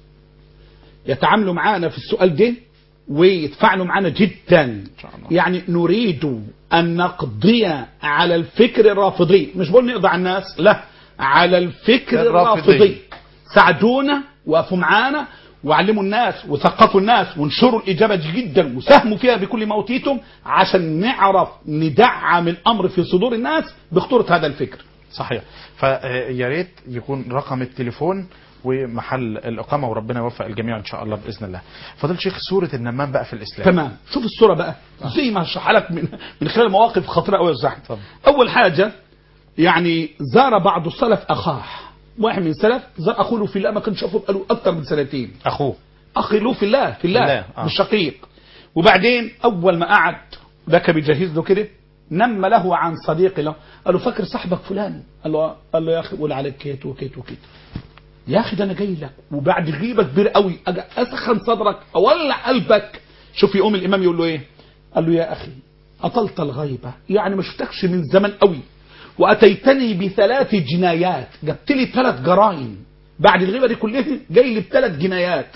يتعاملوا معانا في السؤال ده ويتفاعلوا معنا جدا. يعني نريد أن نقضي على الفكر الرافضي، مش بقول نقضي على الناس، لا، على الفكر الرافضي. ساعدونا وقفوا معانا وعلموا الناس وثقفوا الناس وانشروا الإجابة جدا وساهموا فيها بكل ما أوتيتم عشان نعرف ندعم الأمر في صدور الناس بخطورة هذا الفكر. صحيح. فيا ريت يكون رقم التليفون ومحل الإقامة، وربنا يوفق الجميع إن شاء الله بإذن الله. فضل شيخ سورة النمام بقى في الإسلام. تمام. شوف السورة بقى زي ما هشرح لك من خلال مواقف خطيرة قوي يا زحمة. أول حاجة يعني زار بعض السلف أخاه، واحد من السلف زار أخوه له في الله، ما كان شافه بقاله أكثر من 2 سنين. أخوه أخي له في الله مش شقيق. وبعدين أول ما قعد ذاك بيجهز له كده، نم له عن صديق له، قال له فاكر صاحبك فلان؟ قال له يا أخي قول عليك كيت وكيت وكيت. يا أخي ده أنا جاي لك وبعد غيبة كبير قوي أسخن صدرك أولع قلبك. شوف يقوم الإمام يقول له إيه؟ قال له يا أخي أطلت الغيبة، يعني ما شفتكش من زمن قوي، وأتيتني ب3 جنايات، جبت لي 3 جرائم بعد الغيبة دي كلها، جاي لي ب3 جنايات.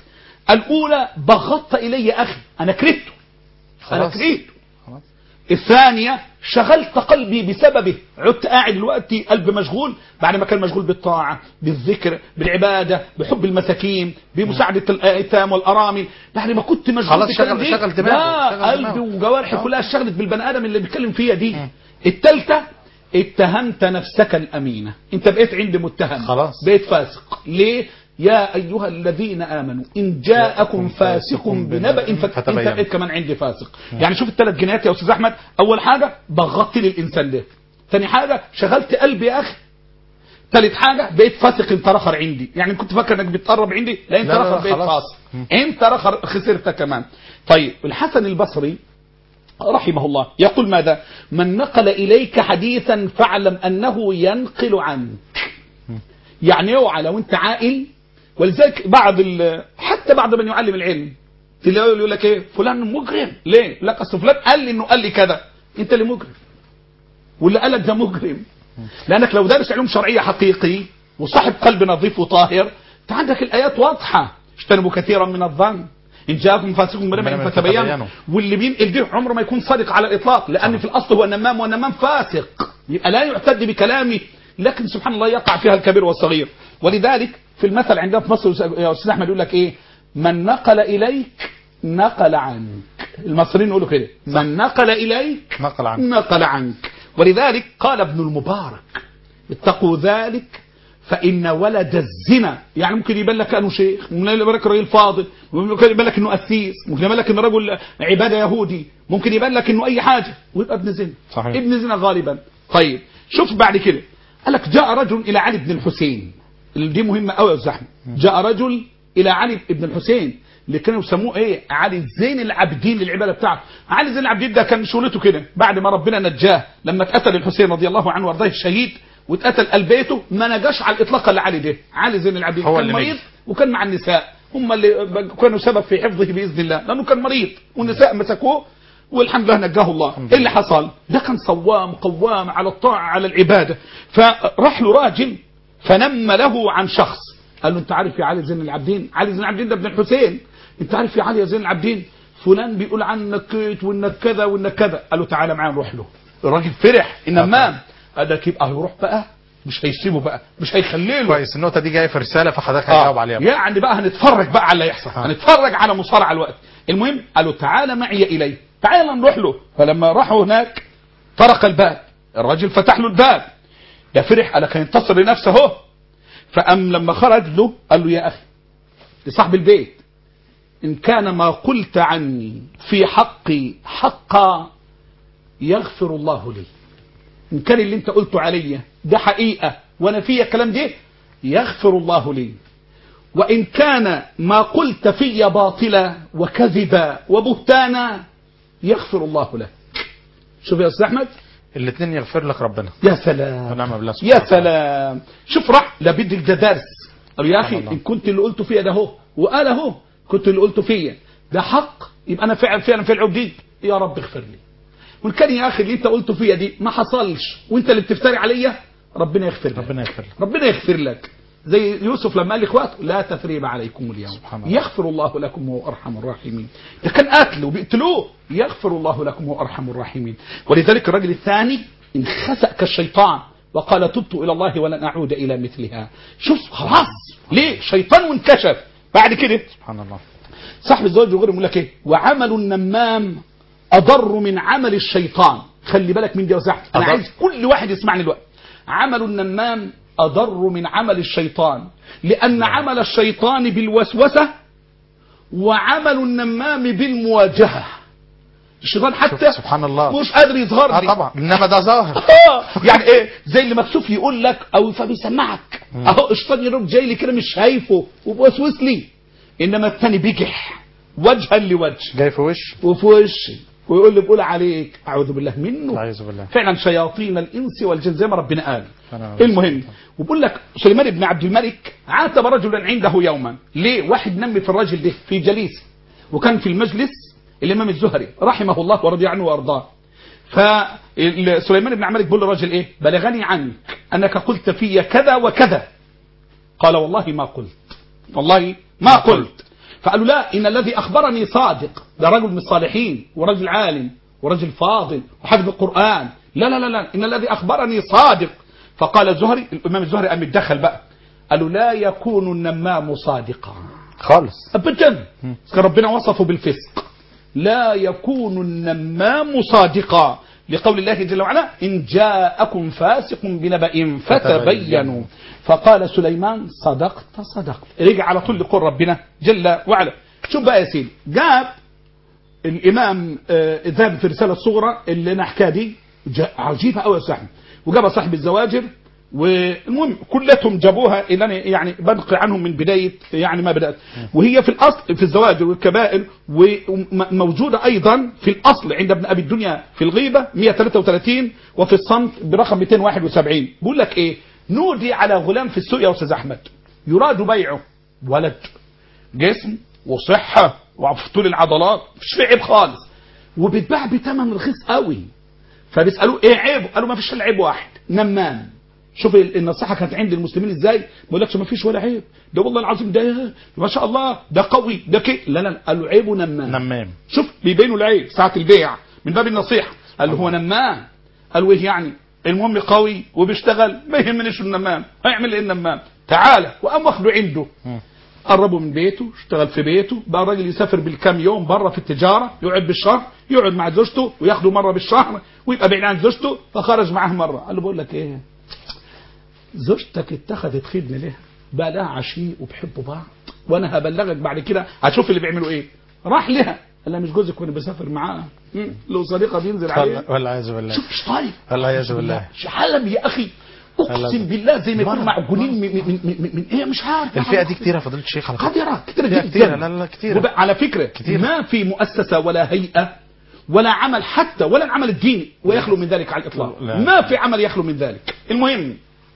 الأولى بغضت إلي أخي، أنا كرهته، أنا خلاص. كرهته. خلاص. الثانية شغلت قلبي بسببه، عدت قاعد دلوقتي قلبي مشغول بعد ما كان مشغول بالطاعة، بالذكر، بالعبادة، بحب المساكين، بمساعدة الأيتام والأرامل، بعد ما كنت مشغول خلاص بالكلام دي، شغل دماغه، لا شغل قلبي دماغه. وجوارحي كلها اشتغلت بالبني آدم اللي بيتكلم فيها دي. الثالثة اتهمت نفسك الأمينة، انت بقيت عندي متهم، خلاص. بقيت فاسق. ليه؟ يا أيها الذين آمنوا إن جاءكم فاسق بنبأ انت بقيت كمان عندي فاسق. يعني شوف الثلاث جنايات يا أستاذ أحمد. أول حاجة بغضت لي الإنسان ده، ثاني حاجة شغلت قلبي يا أخي، ثالث حاجة بقيت فاسق انت رخر عندي. يعني كنت فاكر انك بتقرب عندي، لا انت رخر بقيت فاسق، انت رخر خسرت كمان. طيب الحسن البصري رحمه الله يقول ماذا؟ من نقل إليك حديثا فاعلم أنه ينقل عنك. يعني اوعى لو انت عاقل، ولذلك حتى بعض من يعلم العلم تلاقيه يقول لك ايه فلان مجرم. ليه؟ لك اصل فلان قال لي انه قال لي كذا، انت اللي مجرم واللي قالك ده مجرم. لانك لو دارس علوم شرعيه حقيقي وصاحب قلب نظيف وطاهر، انت عندك الايات واضحه، اجتنبوا كثيرا من الظن ان جاءكم فاسق بنبأ فتبينوا. واللي بينقل ده عمره ما يكون صادق على الاطلاق، لان في الاصل هو النمام والنمام فاسق، يبقى لا يعتد بكلامه، لكن سبحان الله يقع فيها الكبير والصغير. ولذلك في المثل عندنا في مصر يا استاذ احمد يقول لك ايه؟ من نقل اليك نقل عنك. المصريين يقولوا كده، من نقل اليك نقل عنك. ولذلك قال ابن المبارك اتقوا ذلك فإن ولد الزنا، يعني ممكن يبان لك انه شيخ، ممكن يبان لك راجل فاضل، ممكن يبان لك انه قسيس، ممكن يبان لك انه رجل عباده يهودي، ممكن يبان لك انه اي حاجه، ويبقى ابن زنا. صحيح. ابن زنا غالبا. طيب شوف بعد كده قال لك جاء رجل الى علي بن الحسين، دي مهمه قوي يا استاذ احمد. جاء رجل الى علي بن الحسين اللي كانوا يسموه ايه؟ علي زين العابدين للعباده بتاعته. علي زين العابدين ده كان شغلته كده، بعد ما ربنا نجاه لما اتقتل الحسين رضي الله عنه وارضاه الشهيد واتقتل قال بيته، ما نجاش على الاطلاق الا علي ده. علي زين العابدين كان مريض وكان مع النساء، هم اللي كانوا سبب في حفظه باذن الله، لانه كان مريض والنساء مسكوه والحمد لله نجاه الله. ايه اللي حصل؟ ده كان صوام قوام على الطاعه على العباده. فراح له راجل فنم له عن شخص، قال له انت عارف يا علي زين العابدين؟ علي زين العابدين ده ابن الحسين، انت عارف يا علي يا زين العابدين فلان بيقول عنك كيت وانك كذا وانك كذا. قال له تعالى معايا نروح له. الراجل فرح النمام، قال لك يبقى هيروح بقى، مش هيسيبه بقى، مش هيخليه له. كويس النقطه دي جايه في رساله فحضرتك هتجاوب عليها. يعني بقى هنتفرج بقى على اللي هيحصل، هنتفرج على مصارعه الوقت. المهم قال له تعالى معي اليه، تعالى نروح له. فلما راحوا هناك طرق الباب، الراجل فتح له الباب، ده فرح قال لك هينتصر لنفسه اهو. فأم لما خرج له قال له يا اخي لصاحب البيت، إن كان ما قلت عني في حقي حقا يغفر الله لي، إن كان اللي أنت قلته علي ده حقيقة وأنا فيا الكلام ده يغفر الله لي، وإن كان ما قلت في باطلا وكذبا وبهتانا يغفر الله لك. شوف يا أستاذ أحمد، الاثنين يغفر لك ربنا. يا سلام ونعم بالله. يا سلام. شوف راح لابد ده درس. قال يا أخي إن كنت اللي قلته فيا ده هو، وقال اهو كنت اللي قلته فيا ده حق، يبقى انا فعلا في العب دي يا رب اغفر لي. وان كان يا اخي اللي انت قلته فيا دي ما حصلش وانت اللي بتفتري عليا، ربنا يغفر لك. ربنا يغفر لك. زي يوسف لما قال لاخواته لا تثريب عليكم اليوم يغفر الله لكم وهو ارحم الراحمين. ده كان قتل وبيقتلوه، يغفر الله لكم وهو ارحم الراحمين. ولذلك الرجل الثاني انخسأ كالشيطان وقال تبت الى الله ولن اعود الى مثلها. شوف خلاص ليه شيطان وانكشف. بعد كده سبحان الله صاحب الزواج وغيره يقول لك ايه؟ وعمل النمام اضر من عمل الشيطان. خلي بالك من دي يا صاحبي، انا عايز كل واحد يسمعني دلوقتي. عمل النمام اضر من عمل الشيطان، لان عمل الشيطان بالوسوسه وعمل النمام بالمواجهه. الشيطان حتى سبحان الله مش قادر يظهر لي طبعا، انما ده ظاهر. يعني ايه؟ زي اللي مكسوف يقول لك او فبيسمعك اهو الشيطان يروح جاي لي كده مش شايفه وبوسوس لي، انما الثاني بيجح وجها لوجه، جاي في وش وفي وشي ويقول لي بقول عليك اعوذ بالله منه. اعوذ بالله. فعلا شياطين الانس والجن زي ما ربنا قال. المهم وبقول لك سليمان بن عبد الملك عاتب رجلا عنده يوما. ليه؟ واحد نمي في الرجل ده في جليس، وكان في المجلس الامام الزهري رحمه الله ورضي عنه وارضاه. فسليمان بن عبد الملك بيقول للرجل ايه؟ بلغني عنك انك قلت في كذا وكذا. قال والله ما قلت، والله ما قلت. فقالوا لا، إن الذي أخبرني صادق، ده رجل من الصالحين ورجل عالم ورجل فاضل وحفظ القرآن، لا لا لا لا، إن الذي أخبرني صادق. فقال الزهري، الإمام الزهري قام يتدخل بقى، قالوا لا يكون النمام صادقا خالص أبدا، كان ربنا وصفه بالفسق، لا يكون النمام صادقا، لقول الله جل وعلا إن جاءكم فاسق بنبأ فتبينوا. فقال سليمان صدقت صدقت، رجع على طول لقول ربنا جل وعلا. شوف بقى يا سيدي، جاب الإمام ذهب في رسالة صغرى اللي نحكى دي عجيبة قوي يا صاحبي، وجاب صاحب الزواجر، والمهم كلتهم جابوها اللي انا يعني بنقل عنهم من بدايه يعني ما بدات، وهي في الاصل في الزواجر والكبائر، وموجوده ايضا في الاصل عند ابن ابي الدنيا في الغيبه 133، وفي الصمت برقم 271. بيقول لك ايه؟ نودي على غلام في السوق يا استاذ احمد، يراد بيعه، ولد جسم وصحه وطول العضلات، مفيش فيه عيب خالص، وبيتباع بثمن رخيص قوي. فبيسالوه ايه عيبه؟ قالوا ما فيش الا عيب واحد، نمام. شوف النصيحه كانت عند المسلمين ازاي، ما بيقولكش ما فيش ولا عيب، ده والله العظيم ده ما شاء الله ده قوي ده كده، لا لا، قالوا عيبه نمام. شوف بيبينوا العيب ساعه البيع من باب النصيحه، قال له هو نمام. قالوا ايه يعني؟ المهم قوي وبيشتغل، ما يهمنيش النمام، هيعمل ايه النمام؟ تعالى. وقام واخده عنده، قربوا من بيته، اشتغل في بيته، بقى الراجل يسافر بالكام يوم بره في التجاره، يقعد بالشهر، يقعد مع زوجته وياخده مره بالشهر ويبقى بعيد عن زوجته. فخرج معاه مره، قال له بقول لك ايه، زوجتك اتخذت خدمه لها، بقى لها عشيق وبحبوا بعض، وانا هبلغك بعد كده هتشوف اللي بيعملوا ايه. راح لها، قال لها مش جوزك وانا بسافر معاه، له صديقه بينزل عليه، ولا عايز بالله، شوف مش طيب، ولا عايز بالله، حلم يا اخي، اقسم بالله زي ما يكونوا معجونين من ايه مش عارف. الفئه دي كتيره فضيله الشيخ، على فكره كتيره كتيره، لا لا كتيره على فكره كتير. ما في مؤسسه ولا هيئه ولا عمل حتى ولا العمل الديني ويخلو من ذلك على الاطلاق، ما في عمل يخلو من ذلك. المهم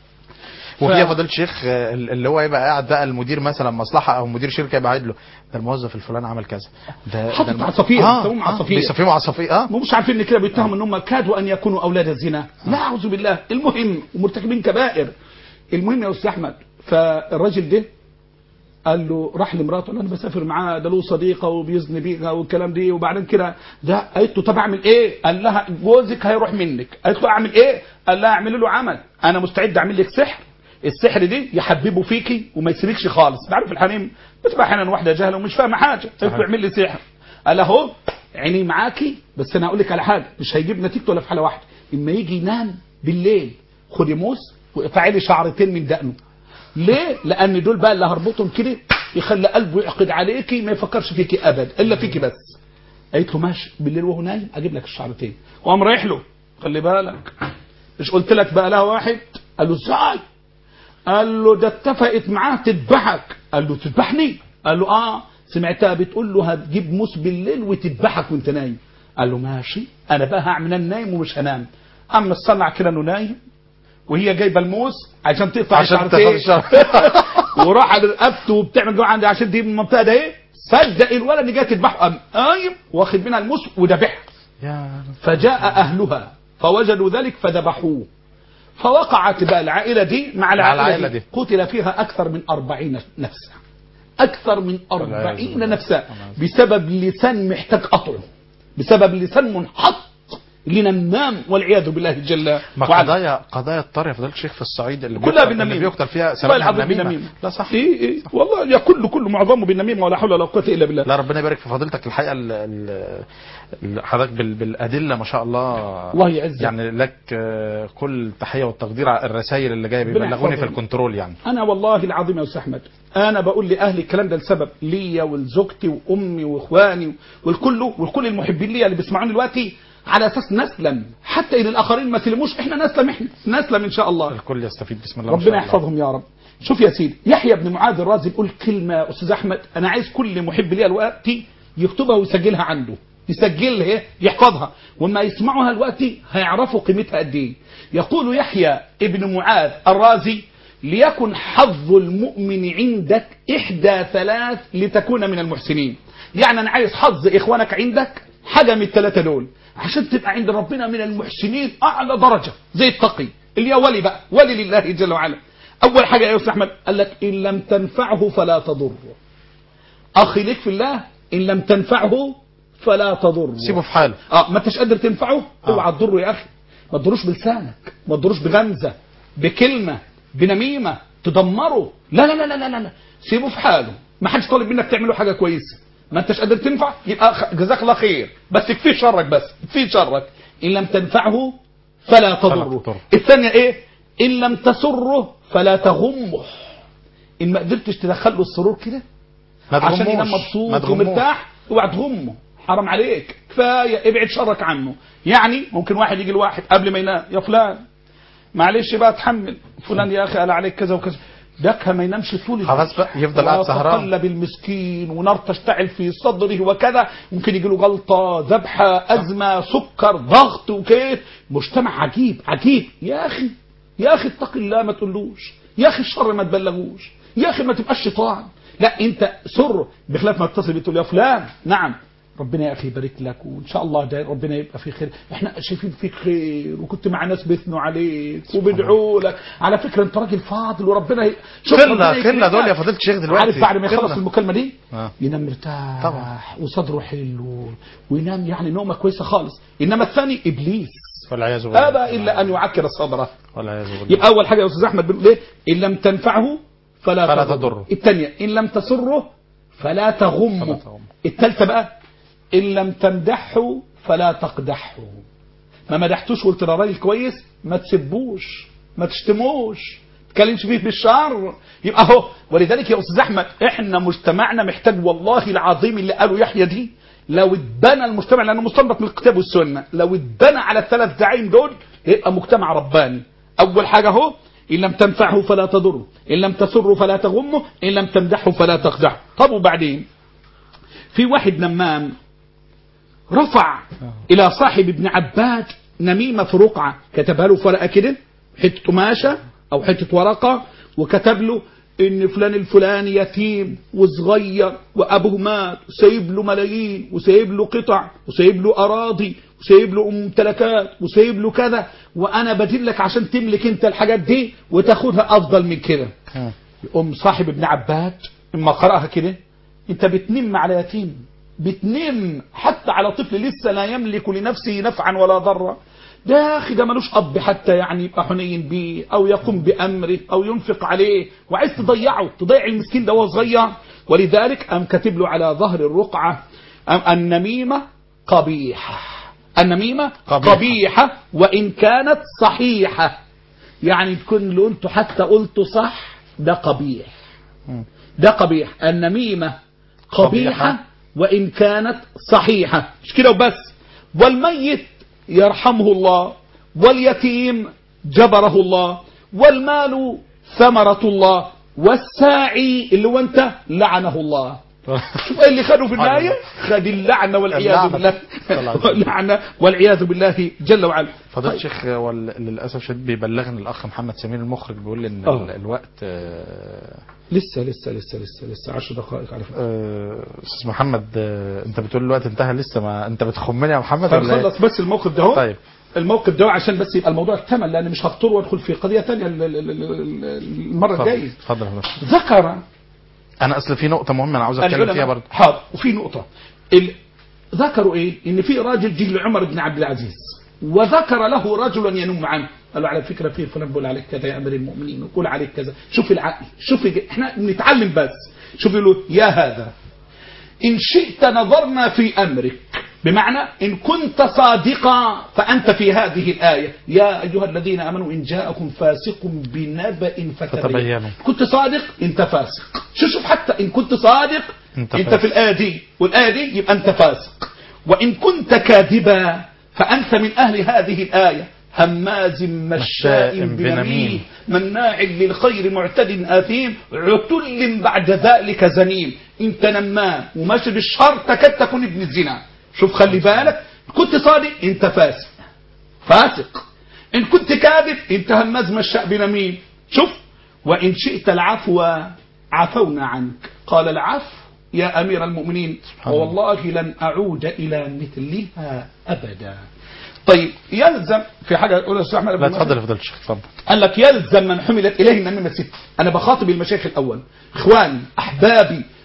وفي فضيله الشيخ اللي هو يبقى قاعد بقى المدير مثلا مصلحه او مدير شركه يبقى قاعد له ده الموظف الفلاني عمل كذا، ده حطت عصافير، بيسموهم عصافير، مش عارفين ان كده بيتهم ان هم كادوا ان يكونوا اولاد الزنا، لا اعوذ بالله. المهم ومرتكبين كبائر. المهم يا استاذ احمد، فالراجل ده قال له، راح لمراته قال انا بسافر معاه، ده له صديقه وبيزني بيها والكلام دي، وبعدين كده ده قالت له طب اعمل ايه؟ قال لها جوزك هيروح منك. قالت له اعمل ايه؟ قال لها اعمل له عمل، انا مستعد اعمل لك سحر، السحر دي يحببه فيكي وما يسيبكش خالص. تعرف الحريم بتبقى احيانا واحده جاهله ومش فاهمه حاجه، قالت له اعمل لي سحر. قال له اهو عيني معاكي، بس انا هقول لك على حاجه مش هيجيب نتيجته ولا في حاله واحده، اما يجي ينام بالليل خدي موس واقطعي لي شعرتين من دقنه. ليه؟ لان دول بقى اللي هربطهم كده يخلي قلبه يعقد عليكي، ما يفكرش فيكي ابدا الا فيكي بس. قالت له ماشي، بالليل وهو نايم اجيب لك الشعرتين. وقام رايح له، خلي بالك مش قلت لك بقى لها واحد؟ قال له ازاي؟ قال له ده اتفقت معاه تذبحك. قال له تذبحني؟ قال له اه، سمعتها بتقول له هتجيب موس بالليل وتذبحك وانت نايم. قال له ماشي، انا بقى هعمل النايم ومش هنام. اما الصنع كده انه نايم وهي جايبه الموس عشان تقطع الشعرتين وراح على رقبته وبتعمل جوه عندي عشان دي من المنطقه ده ايه، صدق الولد اللي جاي تذبحه، قام قايم واخد منها الموس وذبحها. فجاء اهلها فوجدوا ذلك فذبحوه. فوقعت بقى العائله دي مع العائله دي، قتل فيها اكثر من 40 نفسا، اكثر من 40 نفسا بسبب لسان محتاج قطعه، بسبب لسان منحط لنمام والعياذ بالله جل وعلا. قضايا الطار يا فضيله الشيخ في الصعيد اللي كلها بالنميمه، بيقتل فيها سببها النميمه. لا صح إيه والله يا كله معظمه بالنميمه، ولا حول ولا قوه الا بالله. لا ربنا يبارك في فضيلتك. الحقيقه حضرتك بالادله ما شاء الله، الله يعزك، يعني لك كل تحيه والتقدير على الرسائل اللي جايه بيبلغوني في الكنترول. يعني انا والله العظيم يا استاذ احمد، انا بقول لاهلي الكلام ده لسبب ليا ولزوجتي وامي واخواني والكل المحبين ليا اللي بيسمعوني دلوقتي، على اساس نسلم، حتى ان الاخرين ما سلموش احنا نسلم، احنا نسلم ان شاء الله، الكل يستفيد بسم الله. ربنا يحفظهم يا رب. شوف يا سيدي، يحيى بن معاذ الرازي بيقول كلمه يا استاذ احمد، انا عايز كل محب ليا دلوقتي يكتبها ويسجلها عنده، يسجلها يحفظها، وما يسمعوها دلوقتي هيعرفوا قيمتها قد ايه. يقول يحيى ابن معاذ الرازي: ليكن حظ المؤمن عندك 1 لتكون من المحسنين. يعني انا عايز حظ اخوانك عندك حاجه من ال3 دول عشان تبقى عند ربنا من المحسنين اعلى درجه، زي التقي اللي هي ولي بقى، ولي لله جل وعلا. اول حاجه يا استاذ احمد قال لك ان لم تنفعه فلا تضره. اخي ليك في الله ان لم تنفعه فلا تضره، سيبه في حاله. ما انتش قادر تنفعه اوعى تضره يا اخي. ما تضروش بلسانك، ما تضروش بغمزه، بكلمه، بنميمه تدمره. لا لا لا لا لا لا، سيبه في حاله. ما حدش طالب منك تعمله حاجه كويسه. ما انتش قادر تنفع يبقى جزاك الله خير، بس يكفيه شرك، بس يكفيه شرك. ان لم تنفعه فلا تضره. الثانيه ايه؟ ان لم تسره فلا تغمه. ان ما قدرتش تدخل له السرور كده عشان ينام مبسوط ومرتاح، اوعى تغمه، حرام عليك، كفايه ابعد شرك عنه. يعني ممكن واحد يجي لواحد قبل ما ينام، يا فلان معلش بقى اتحمل، فلان يا اخي قال عليك كذا وكذا، دكها ما ينامش طول خلاص بقى يفضل قاعد سهران، وتقلب المسكين ونار تشتعل في صدره وكذا، ممكن يجي له جلطه، ذبحه، ازمه، سكر، ضغط وكيف. مجتمع عجيب عجيب. يا اخي يا اخي اتق الله، ما تقولوش يا اخي الشر، ما تبلغوش يا اخي، ما تبقاش شيطان. لا انت سر، بخلاف ما تتصل بتقول يا فلان نعم ربنا يا اخي يبارك لك وان شاء الله ده ربنا يبقى في خير، احنا شايفين فيك خير وكنت مع ناس بيثنوا عليك وبيدعوا لك، على فكره انت راجل فاضل وربنا خلنا دول يا فضيله الشيخ دلوقتي. عارف بعد ما يخلص المكالمه دي ينام مرتاح طبعا وصدره حلو وينام يعني نومه كويسه خالص. انما الثاني ابليس والعياذ بالله ابى الا ان يعكر صدره. والعياذ بالله. يبقى اول حاجه يا استاذ احمد بنقول ايه؟ ان لم تنفعه فلا تضره. الثانيه ان لم تسره فلا تغمه. الثالثه بقى إن لم تمدحه فلا تقدحه. ما مدحتوش وقلت له راجل كويس، ما تسبوش، ما تشتموش، ما تكلمش فيه بالشر. يبقى اهو. ولذلك يا استاذ احمد احنا مجتمعنا محتاج والله العظيم اللي قاله يحيى دي، لو اتبنى المجتمع لانه مستنبط من الكتاب والسنه، لو اتبنى على الثلاث دعايم دول يبقى مجتمع رباني. اول حاجه اهو إن لم تنفعه فلا تضره، إن لم تسره فلا تغمه، إن لم تمدحه فلا تقدحه. طب وبعدين في واحد نمام رفع إلى صاحب ابن عباد نميمة في رقعة، كتبها له في ورقة كده، حتة قماشة أو حتة ورقة، وكتب له إن فلان الفلاني يتيم وصغير وأبوه مات وسايب له ملايين وسايب له قطع وسايب له أراضي وسايب له ممتلكات وسايب له كذا، وأنا بدلك عشان تملك أنت الحاجات دي وتاخدها أفضل من كده. يقوم صاحب ابن عباد اما قرأها كده، أنت بتنم على يتيم، بتنم حتى على طفل لسه لا يملك لنفسه نفعا ولا ضرا، ده يا اخي ده ملوش اب حتى يعني يبقى حنين بيه او يقوم بامره او ينفق عليه، وعايز تضيع المسكين ده وهو صغير. ولذلك قام كاتب له على ظهر الرقعه النميمه قبيحه، النميمه قبيحه وان كانت صحيحه. يعني تكون لو انتوا حتى قلتوا صح ده قبيح، ده قبيح. النميمه قبيحه وإن كانت صحيحة، مش كده وبس. والميت يرحمه الله، واليتيم جبره الله، والمال ثمرة الله، والساعي اللي هو أنت لعنه الله. شوف ايه اللي خدوا في الآية؟ خد اللعنة والعياذ بالله، اللعنة والعياذ بالله جل وعلا. فضيلة الشيخ للأسف الشديد بيبلغني الأخ محمد سمير المخرج بيقول لي إن الوقت لسه 10 دقائق على فكرة. أستاذ محمد أنت بتقول الوقت انتهى لسه، ما أنت بتخمني يا محمد ولا خلص بس الموقف ده. طيب الموقف ده عشان بس يبقى الموضوع اكتمل، لأن مش هفطر وادخل في قضية ثانية المرة الجاية. اتفضل. ذكر أنا أصل في نقطة مهمة أنا عاوز أتكلم فيها برضه. حاضر. وفي نقطة ذكروا إيه؟ إن في راجل جه لعمر بن عبد العزيز وذكر له رجلا ينم عنه، قال له على فكرة في فلان بيقول عليك كذا يا أمير المؤمنين ويقول عليك كذا. شوف العقل، شوف احنا بنتعلم بس. شوف له يا هذا إن شئت نظرنا في أمرك، بمعنى إن كنت صادقا فأنت في هذه الآية يا أيها الذين آمنوا إن جاءكم فاسق بنبأ فتبينوا. كنت صادق أنت فاسق. شوف حتى إن كنت صادق أنت في الآية دي والآية دي يبقى أنت فاسق. وإن كنت كاذبا فأنت من أهل هذه الآية هماز مشاء بنميم مناع للخير معتد آثيم عتل بعد ذلك زنيم. انت نمام وماشي بالشر تكاد تكون ابن الزنا. شوف خلي بالك، كنت صادق انت فاسق، ان كنت كاذب انت هماز مشاء بنميم. شوف وإن شئت العفو عفونا عنك. قال العفو يا أمير المؤمنين والله لن أعود إلى مثلها أبدا. طيب يلزم في حاجة أقولها الشيخ أحمد. لا تفضل يا فضل الشيخ اتفضل. قال لك يلزم من حملت إليه النميمة 6. أنا بخاطب المشايخ الأول، إخواني أحبابي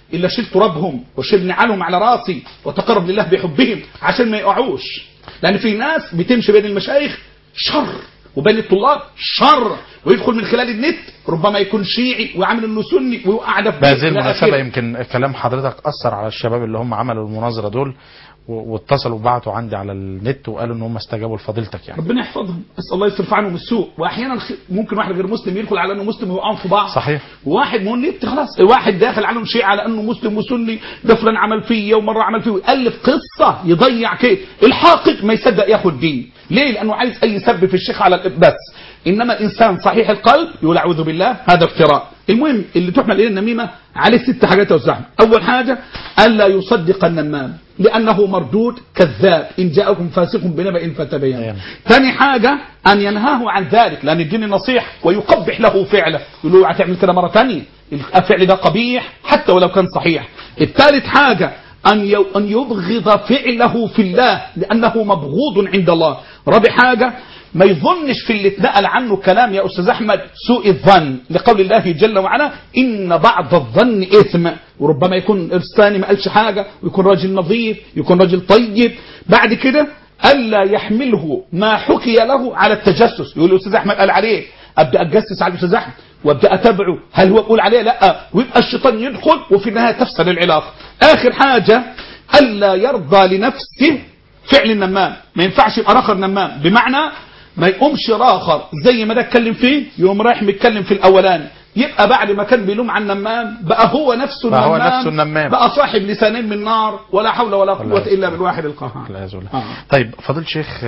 إلا شلت ترابهم وشيل نعالهم على راسي وتقرب لله بحبهم عشان ما يقعوش. لأن في ناس بتمشي بين المشايخ شر وبين الطلاب شر، ويدخل من خلال النت ربما يكون شيعي ويعمل انه سني ويوقع ده. بهذه المناسبة يمكن كلام حضرتك أثر على الشباب اللي هم عملوا المناظرة دول واتصلوا وبعتوا عندي على النت وقالوا ان هم استجابوا لفضيلتك يعني. ربنا يحفظهم، اسال الله يصرف عنهم السوء. واحيانا ممكن واحد غير مسلم يدخل على انه مسلم ويوقعهم في بعض. صحيح. واحد مو النت خلاص، واحد داخل عليهم شيء على انه مسلم وسني، ده فلان عمل فيا ومره عمل فيه، ويالف قصه يضيع كده. الحاقد ما يصدق ياخد دين، ليه؟ لانه عايز اي سب في الشيخ على بس. انما الانسان صحيح القلب يقول اعوذ بالله، هذا افتراء. المهم اللي تحمل اليه النميمه عليه 6 حاجات توزعهم. اول حاجه الا يصدق النمام لانه مردود كذاب ان جاءكم فاسق بنبأ فتبين. ثاني حاجه ان ينهاه عن ذلك لان الدين نصيح ويقبح له فعله، يقول له هتعمل كده مره ثانيه، الفعل ده قبيح حتى ولو كان صحيح. الثالث حاجه ان يبغض فعله في الله لانه مبغوض عند الله. رابع حاجه ما يظنش في اللي اتنقل عنه كلام يا أستاذ أحمد سوء الظن، لقول الله جل وعلا إن بعض الظن إثم. وربما يكون الثاني ما قالش حاجة ويكون راجل نظيف، يكون راجل طيب. بعد كده ألا يحمله ما حكي له على التجسس، يقول الأستاذ أحمد قال عليه، أبدأ أتجسس على الأستاذ أحمد وأبدأ أتابعه هل هو بيقول عليه لا، ويبقى الشيطان يدخل وفي النهاية تفسد العلاقة. آخر حاجة ألا يرضى لنفسه فعل النمام، ما ينفعش يبقى راخر نمام، بمعنى ما يقومش راخر زي ما ده اتكلم فيه يقوم رايح متكلم في الاولاني، يبقى بعد ما كان بيلوم عن النمام بقى هو نفسه النمام بقى صاحب لسانين من نار، ولا حول ولا قوه الا بالواحد القهار. طيب فضيلة الشيخ،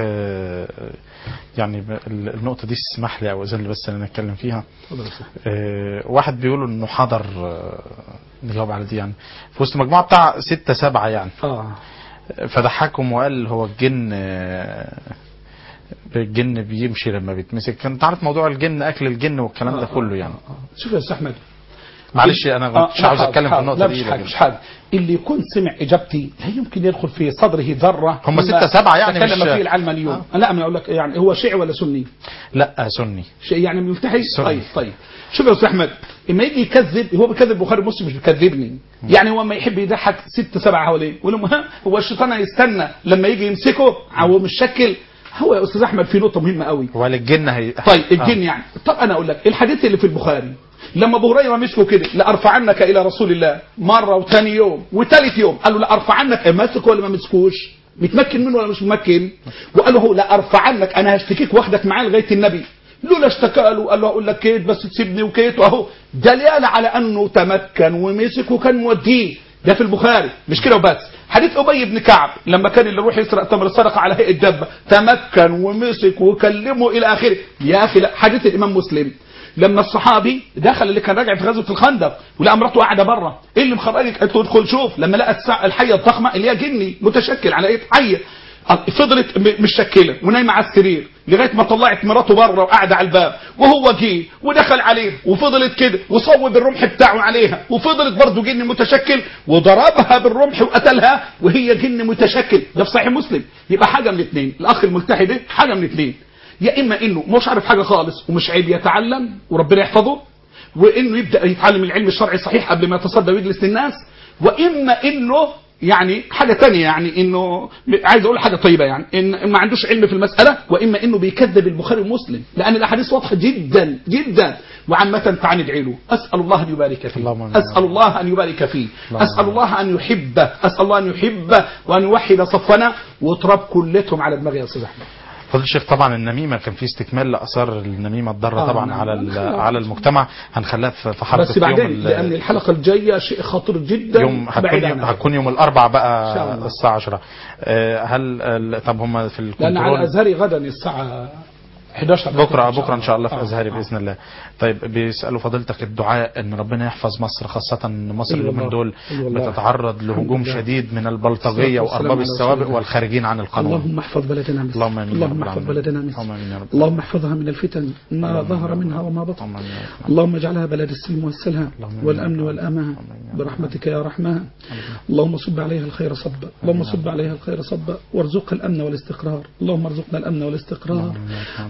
يعني النقطه دي اسمح لي او اذن لي بس ان انا اتكلم فيها. واحد بيقولوا انه حضر، نجاوب على دي يعني في وسط مجموعه بتاع 6-7 يعني، فضحكهم وقال هو الجن بيمشي لما بيتمسك. كنت عارف موضوع الجن، اكل الجن والكلام ده كله يعني. شوف يا استاذ احمد، معلش انا مش عاوز اتكلم في النقطه دي. مش حاجه اللي يكون سمع اجابتي لا يمكن يدخل في صدره ذره. هم 6-7 يعني مش تكلم فيه العلم اليوم. لا انا اقول لك يعني هو شيعي ولا سني؟ لا سني. شيء يعني ملتحي. طيب شوف يا استاذ احمد، اما يجي يكذب هو بيكذب البخاري ومسلم مش بيكذبني. يعني هو ما يحب يضحك 6-7 حواليه يقول لهم هو الشيطان هيستنى لما يجي يمسكه هو مش شكل. هو يا استاذ احمد في نقطه مهمه قوي. هو الجن طيب الجن يعني. طب انا اقول لك الحديث اللي في البخاري لما ابو هريره مسكه كده لارفعنك الى رسول الله مره وثاني يوم وثالث يوم قال له لارفعنك، ماسك ولا ما مسكوش؟ متمكن منه ولا مش متمكن؟ وقال له لارفعنك انا هشتكيك واخدك معايا لغايه النبي. لولا اشتكى له قال له اقول لك كيت بس تسيبني وكيت، واهو دليل على انه تمكن ومسك وكان موديه. ده في البخاري. مش كده وبس، حديث أبي بن كعب لما كان اللي يروح يسرق تمر الصدقة على هيئة دبة تمكن ومسك وكلمه إلى آخره. يا أخي لا، حديث الإمام مسلم لما الصحابي دخل اللي كان راجع في غزوة الخندق ولقى مراته قاعدة بره، إيه اللي مخرجك؟ قلت له ادخل شوف. لما لقى الحية الضخمة اللي هي جني متشكل على إيه حية، فضلت مشكله ونايمه على السرير لغايه ما طلعت مراته بره وقاعده على الباب، وهو جه ودخل عليه وفضلت كده وصوب الرمح بتاعه عليها، وفضلت برضه جن متشكل وضربها بالرمح وقتلها وهي جن متشكل. ده في صحيح مسلم. يبقى حاجه من اثنين، الاخ الملتحي ده حاجه من اثنين، يا اما انه مش عارف حاجه خالص ومش عيب يتعلم وربنا يحفظه، وانه يبدا يتعلم العلم الشرعي الصحيح قبل ما يتصدى ويجلس للناس، واما انه يعني حاجة تانية، يعني انه عايز اقول حاجة طيبة، يعني ان ما عندوش علم في المسألة، واما انه بيكذب البخاري ومسلم لان الاحاديث واضحة جدا جدا. وعامة تعالى ندعي له، اسأل الله ان يبارك فيه، اسأل الله ان يبارك فيه، اسأل الله ان يحبه، اسأل الله ان يحبه وان يوحد صفنا وتراب كلتهم على دماغي يا استاذ احمد. فضل الشيخ طبعا النميمة كان في استكمال لآثار النميمة الضارة طبعا على المجتمع، هنخليها في حلقة بس بعدين لأن الحلقة الجاية شيء خطير جدا. هتكون يوم الأربع بقى الساعة 10. هل طب هم في الكنترول؟ لأن على الأزهري غدا الساعة 11 بكرة إن شاء الله في أزهري بإذن الله. طيب بيسألوا فضيلتك الدعاء إن ربنا يحفظ مصر، خاصة إن مصر اليومين دول بتتعرض لهجوم شديد من البلطجية وأرباب السوابق والخارجين عن القانون. اللهم احفظ بلدنا مصر، اللهم آمين. اللهم احفظ بلدنا مصر، اللهم احفظها من الفتن ما ظهر منها وما بطن، اللهم اجعلها بلد السلم والسلام والأمن والأمان برحمتك يا رحمن. اللهم صب عليها الخير صبا، اللهم صب عليها الخير صبا وارزقها الأمن والاستقرار، اللهم ارزقنا الأمن والاستقرار،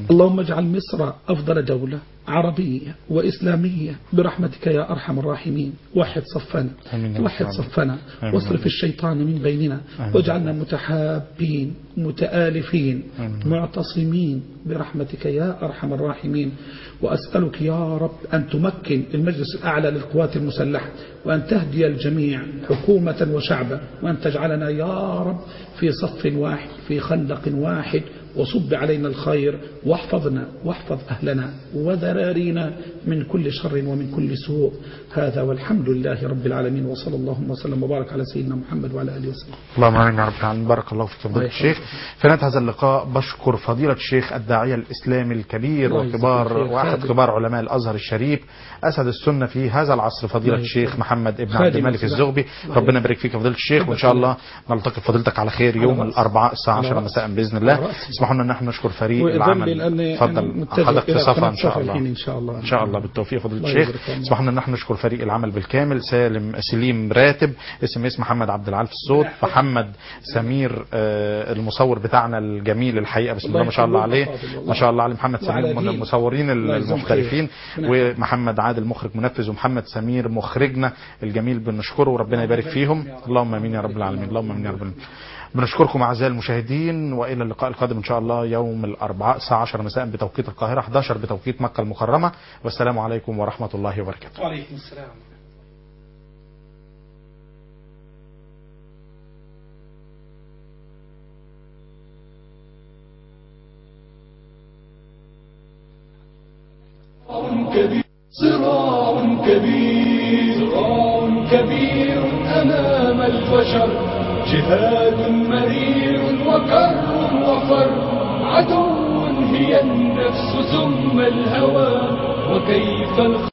اللهم اجعل مصر أفضل دولة عربية وإسلامية برحمتك يا أرحم الراحمين. وحد صفنا وحد صفنا واصرف الشيطان من بيننا واجعلنا متحابين متآلفين معتصمين برحمتك يا أرحم الراحمين. وأسألك يا رب أن تمكن المجلس الأعلى للقوات المسلحة وأن تهدي الجميع حكومة وشعبا وأن تجعلنا يا رب في صف واحد في خندق واحد وصب علينا الخير واحفظنا واحفظ أهلنا وذرارينا من كل شر ومن كل سوء. هذا والحمد لله رب العالمين وصلى الله وسلم وبارك على سيدنا محمد وعلى آله وسلم. اللهم آمين يا رب العالمين. بارك الله فيك فضيلة الشيخ. في نهاية هذا اللقاء بشكر فضيلة الشيخ الداعية الإسلامي الكبير وأحد كبار علماء الأزهر الشريف أسد السنة في هذا العصر فضيلة الشيخ محمد ابن عبد الملك الزغبي. ربنا يبارك فيك فضيلة الشيخ، وإن شاء الله نلتقي بفضيلتك على خير يوم الأربعاء الساعة 10 مساء بإذن الله. اسمحوا لنا أن احنا نشكر فريق العمل. تفضل حضرتك في صفا إن شاء الله بالتوفيق فضيلة الشيخ. اسمحوا لنا ان احنا نشكر فريق العمل بالكامل: سليم راتب، اس محمد عبد العال في الصوت، محمد سمير المصور بتاعنا الجميل الحقيقه بسم الله ما شاء الله عليه، ما شاء الله عليه محمد سمير من المصورين المحترفين، ومحمد عادل مخرج منفذ، ومحمد سمير مخرجنا الجميل بنشكره وربنا يبارك فيهم. اللهم امين يا رب العالمين. اللهم امين يا رب العالمين. بنشكركم اعزائي المشاهدين، والى اللقاء القادم ان شاء الله يوم الاربعاء الساعه 10 مساء بتوقيت القاهره، 11 بتوقيت مكه المكرمه. والسلام عليكم ورحمه الله وبركاته. وعليكم السلام. صراع كبير أمام البشر، جهاد مرير وكر وفر، عدو هي النفس ثم الهوى وكيف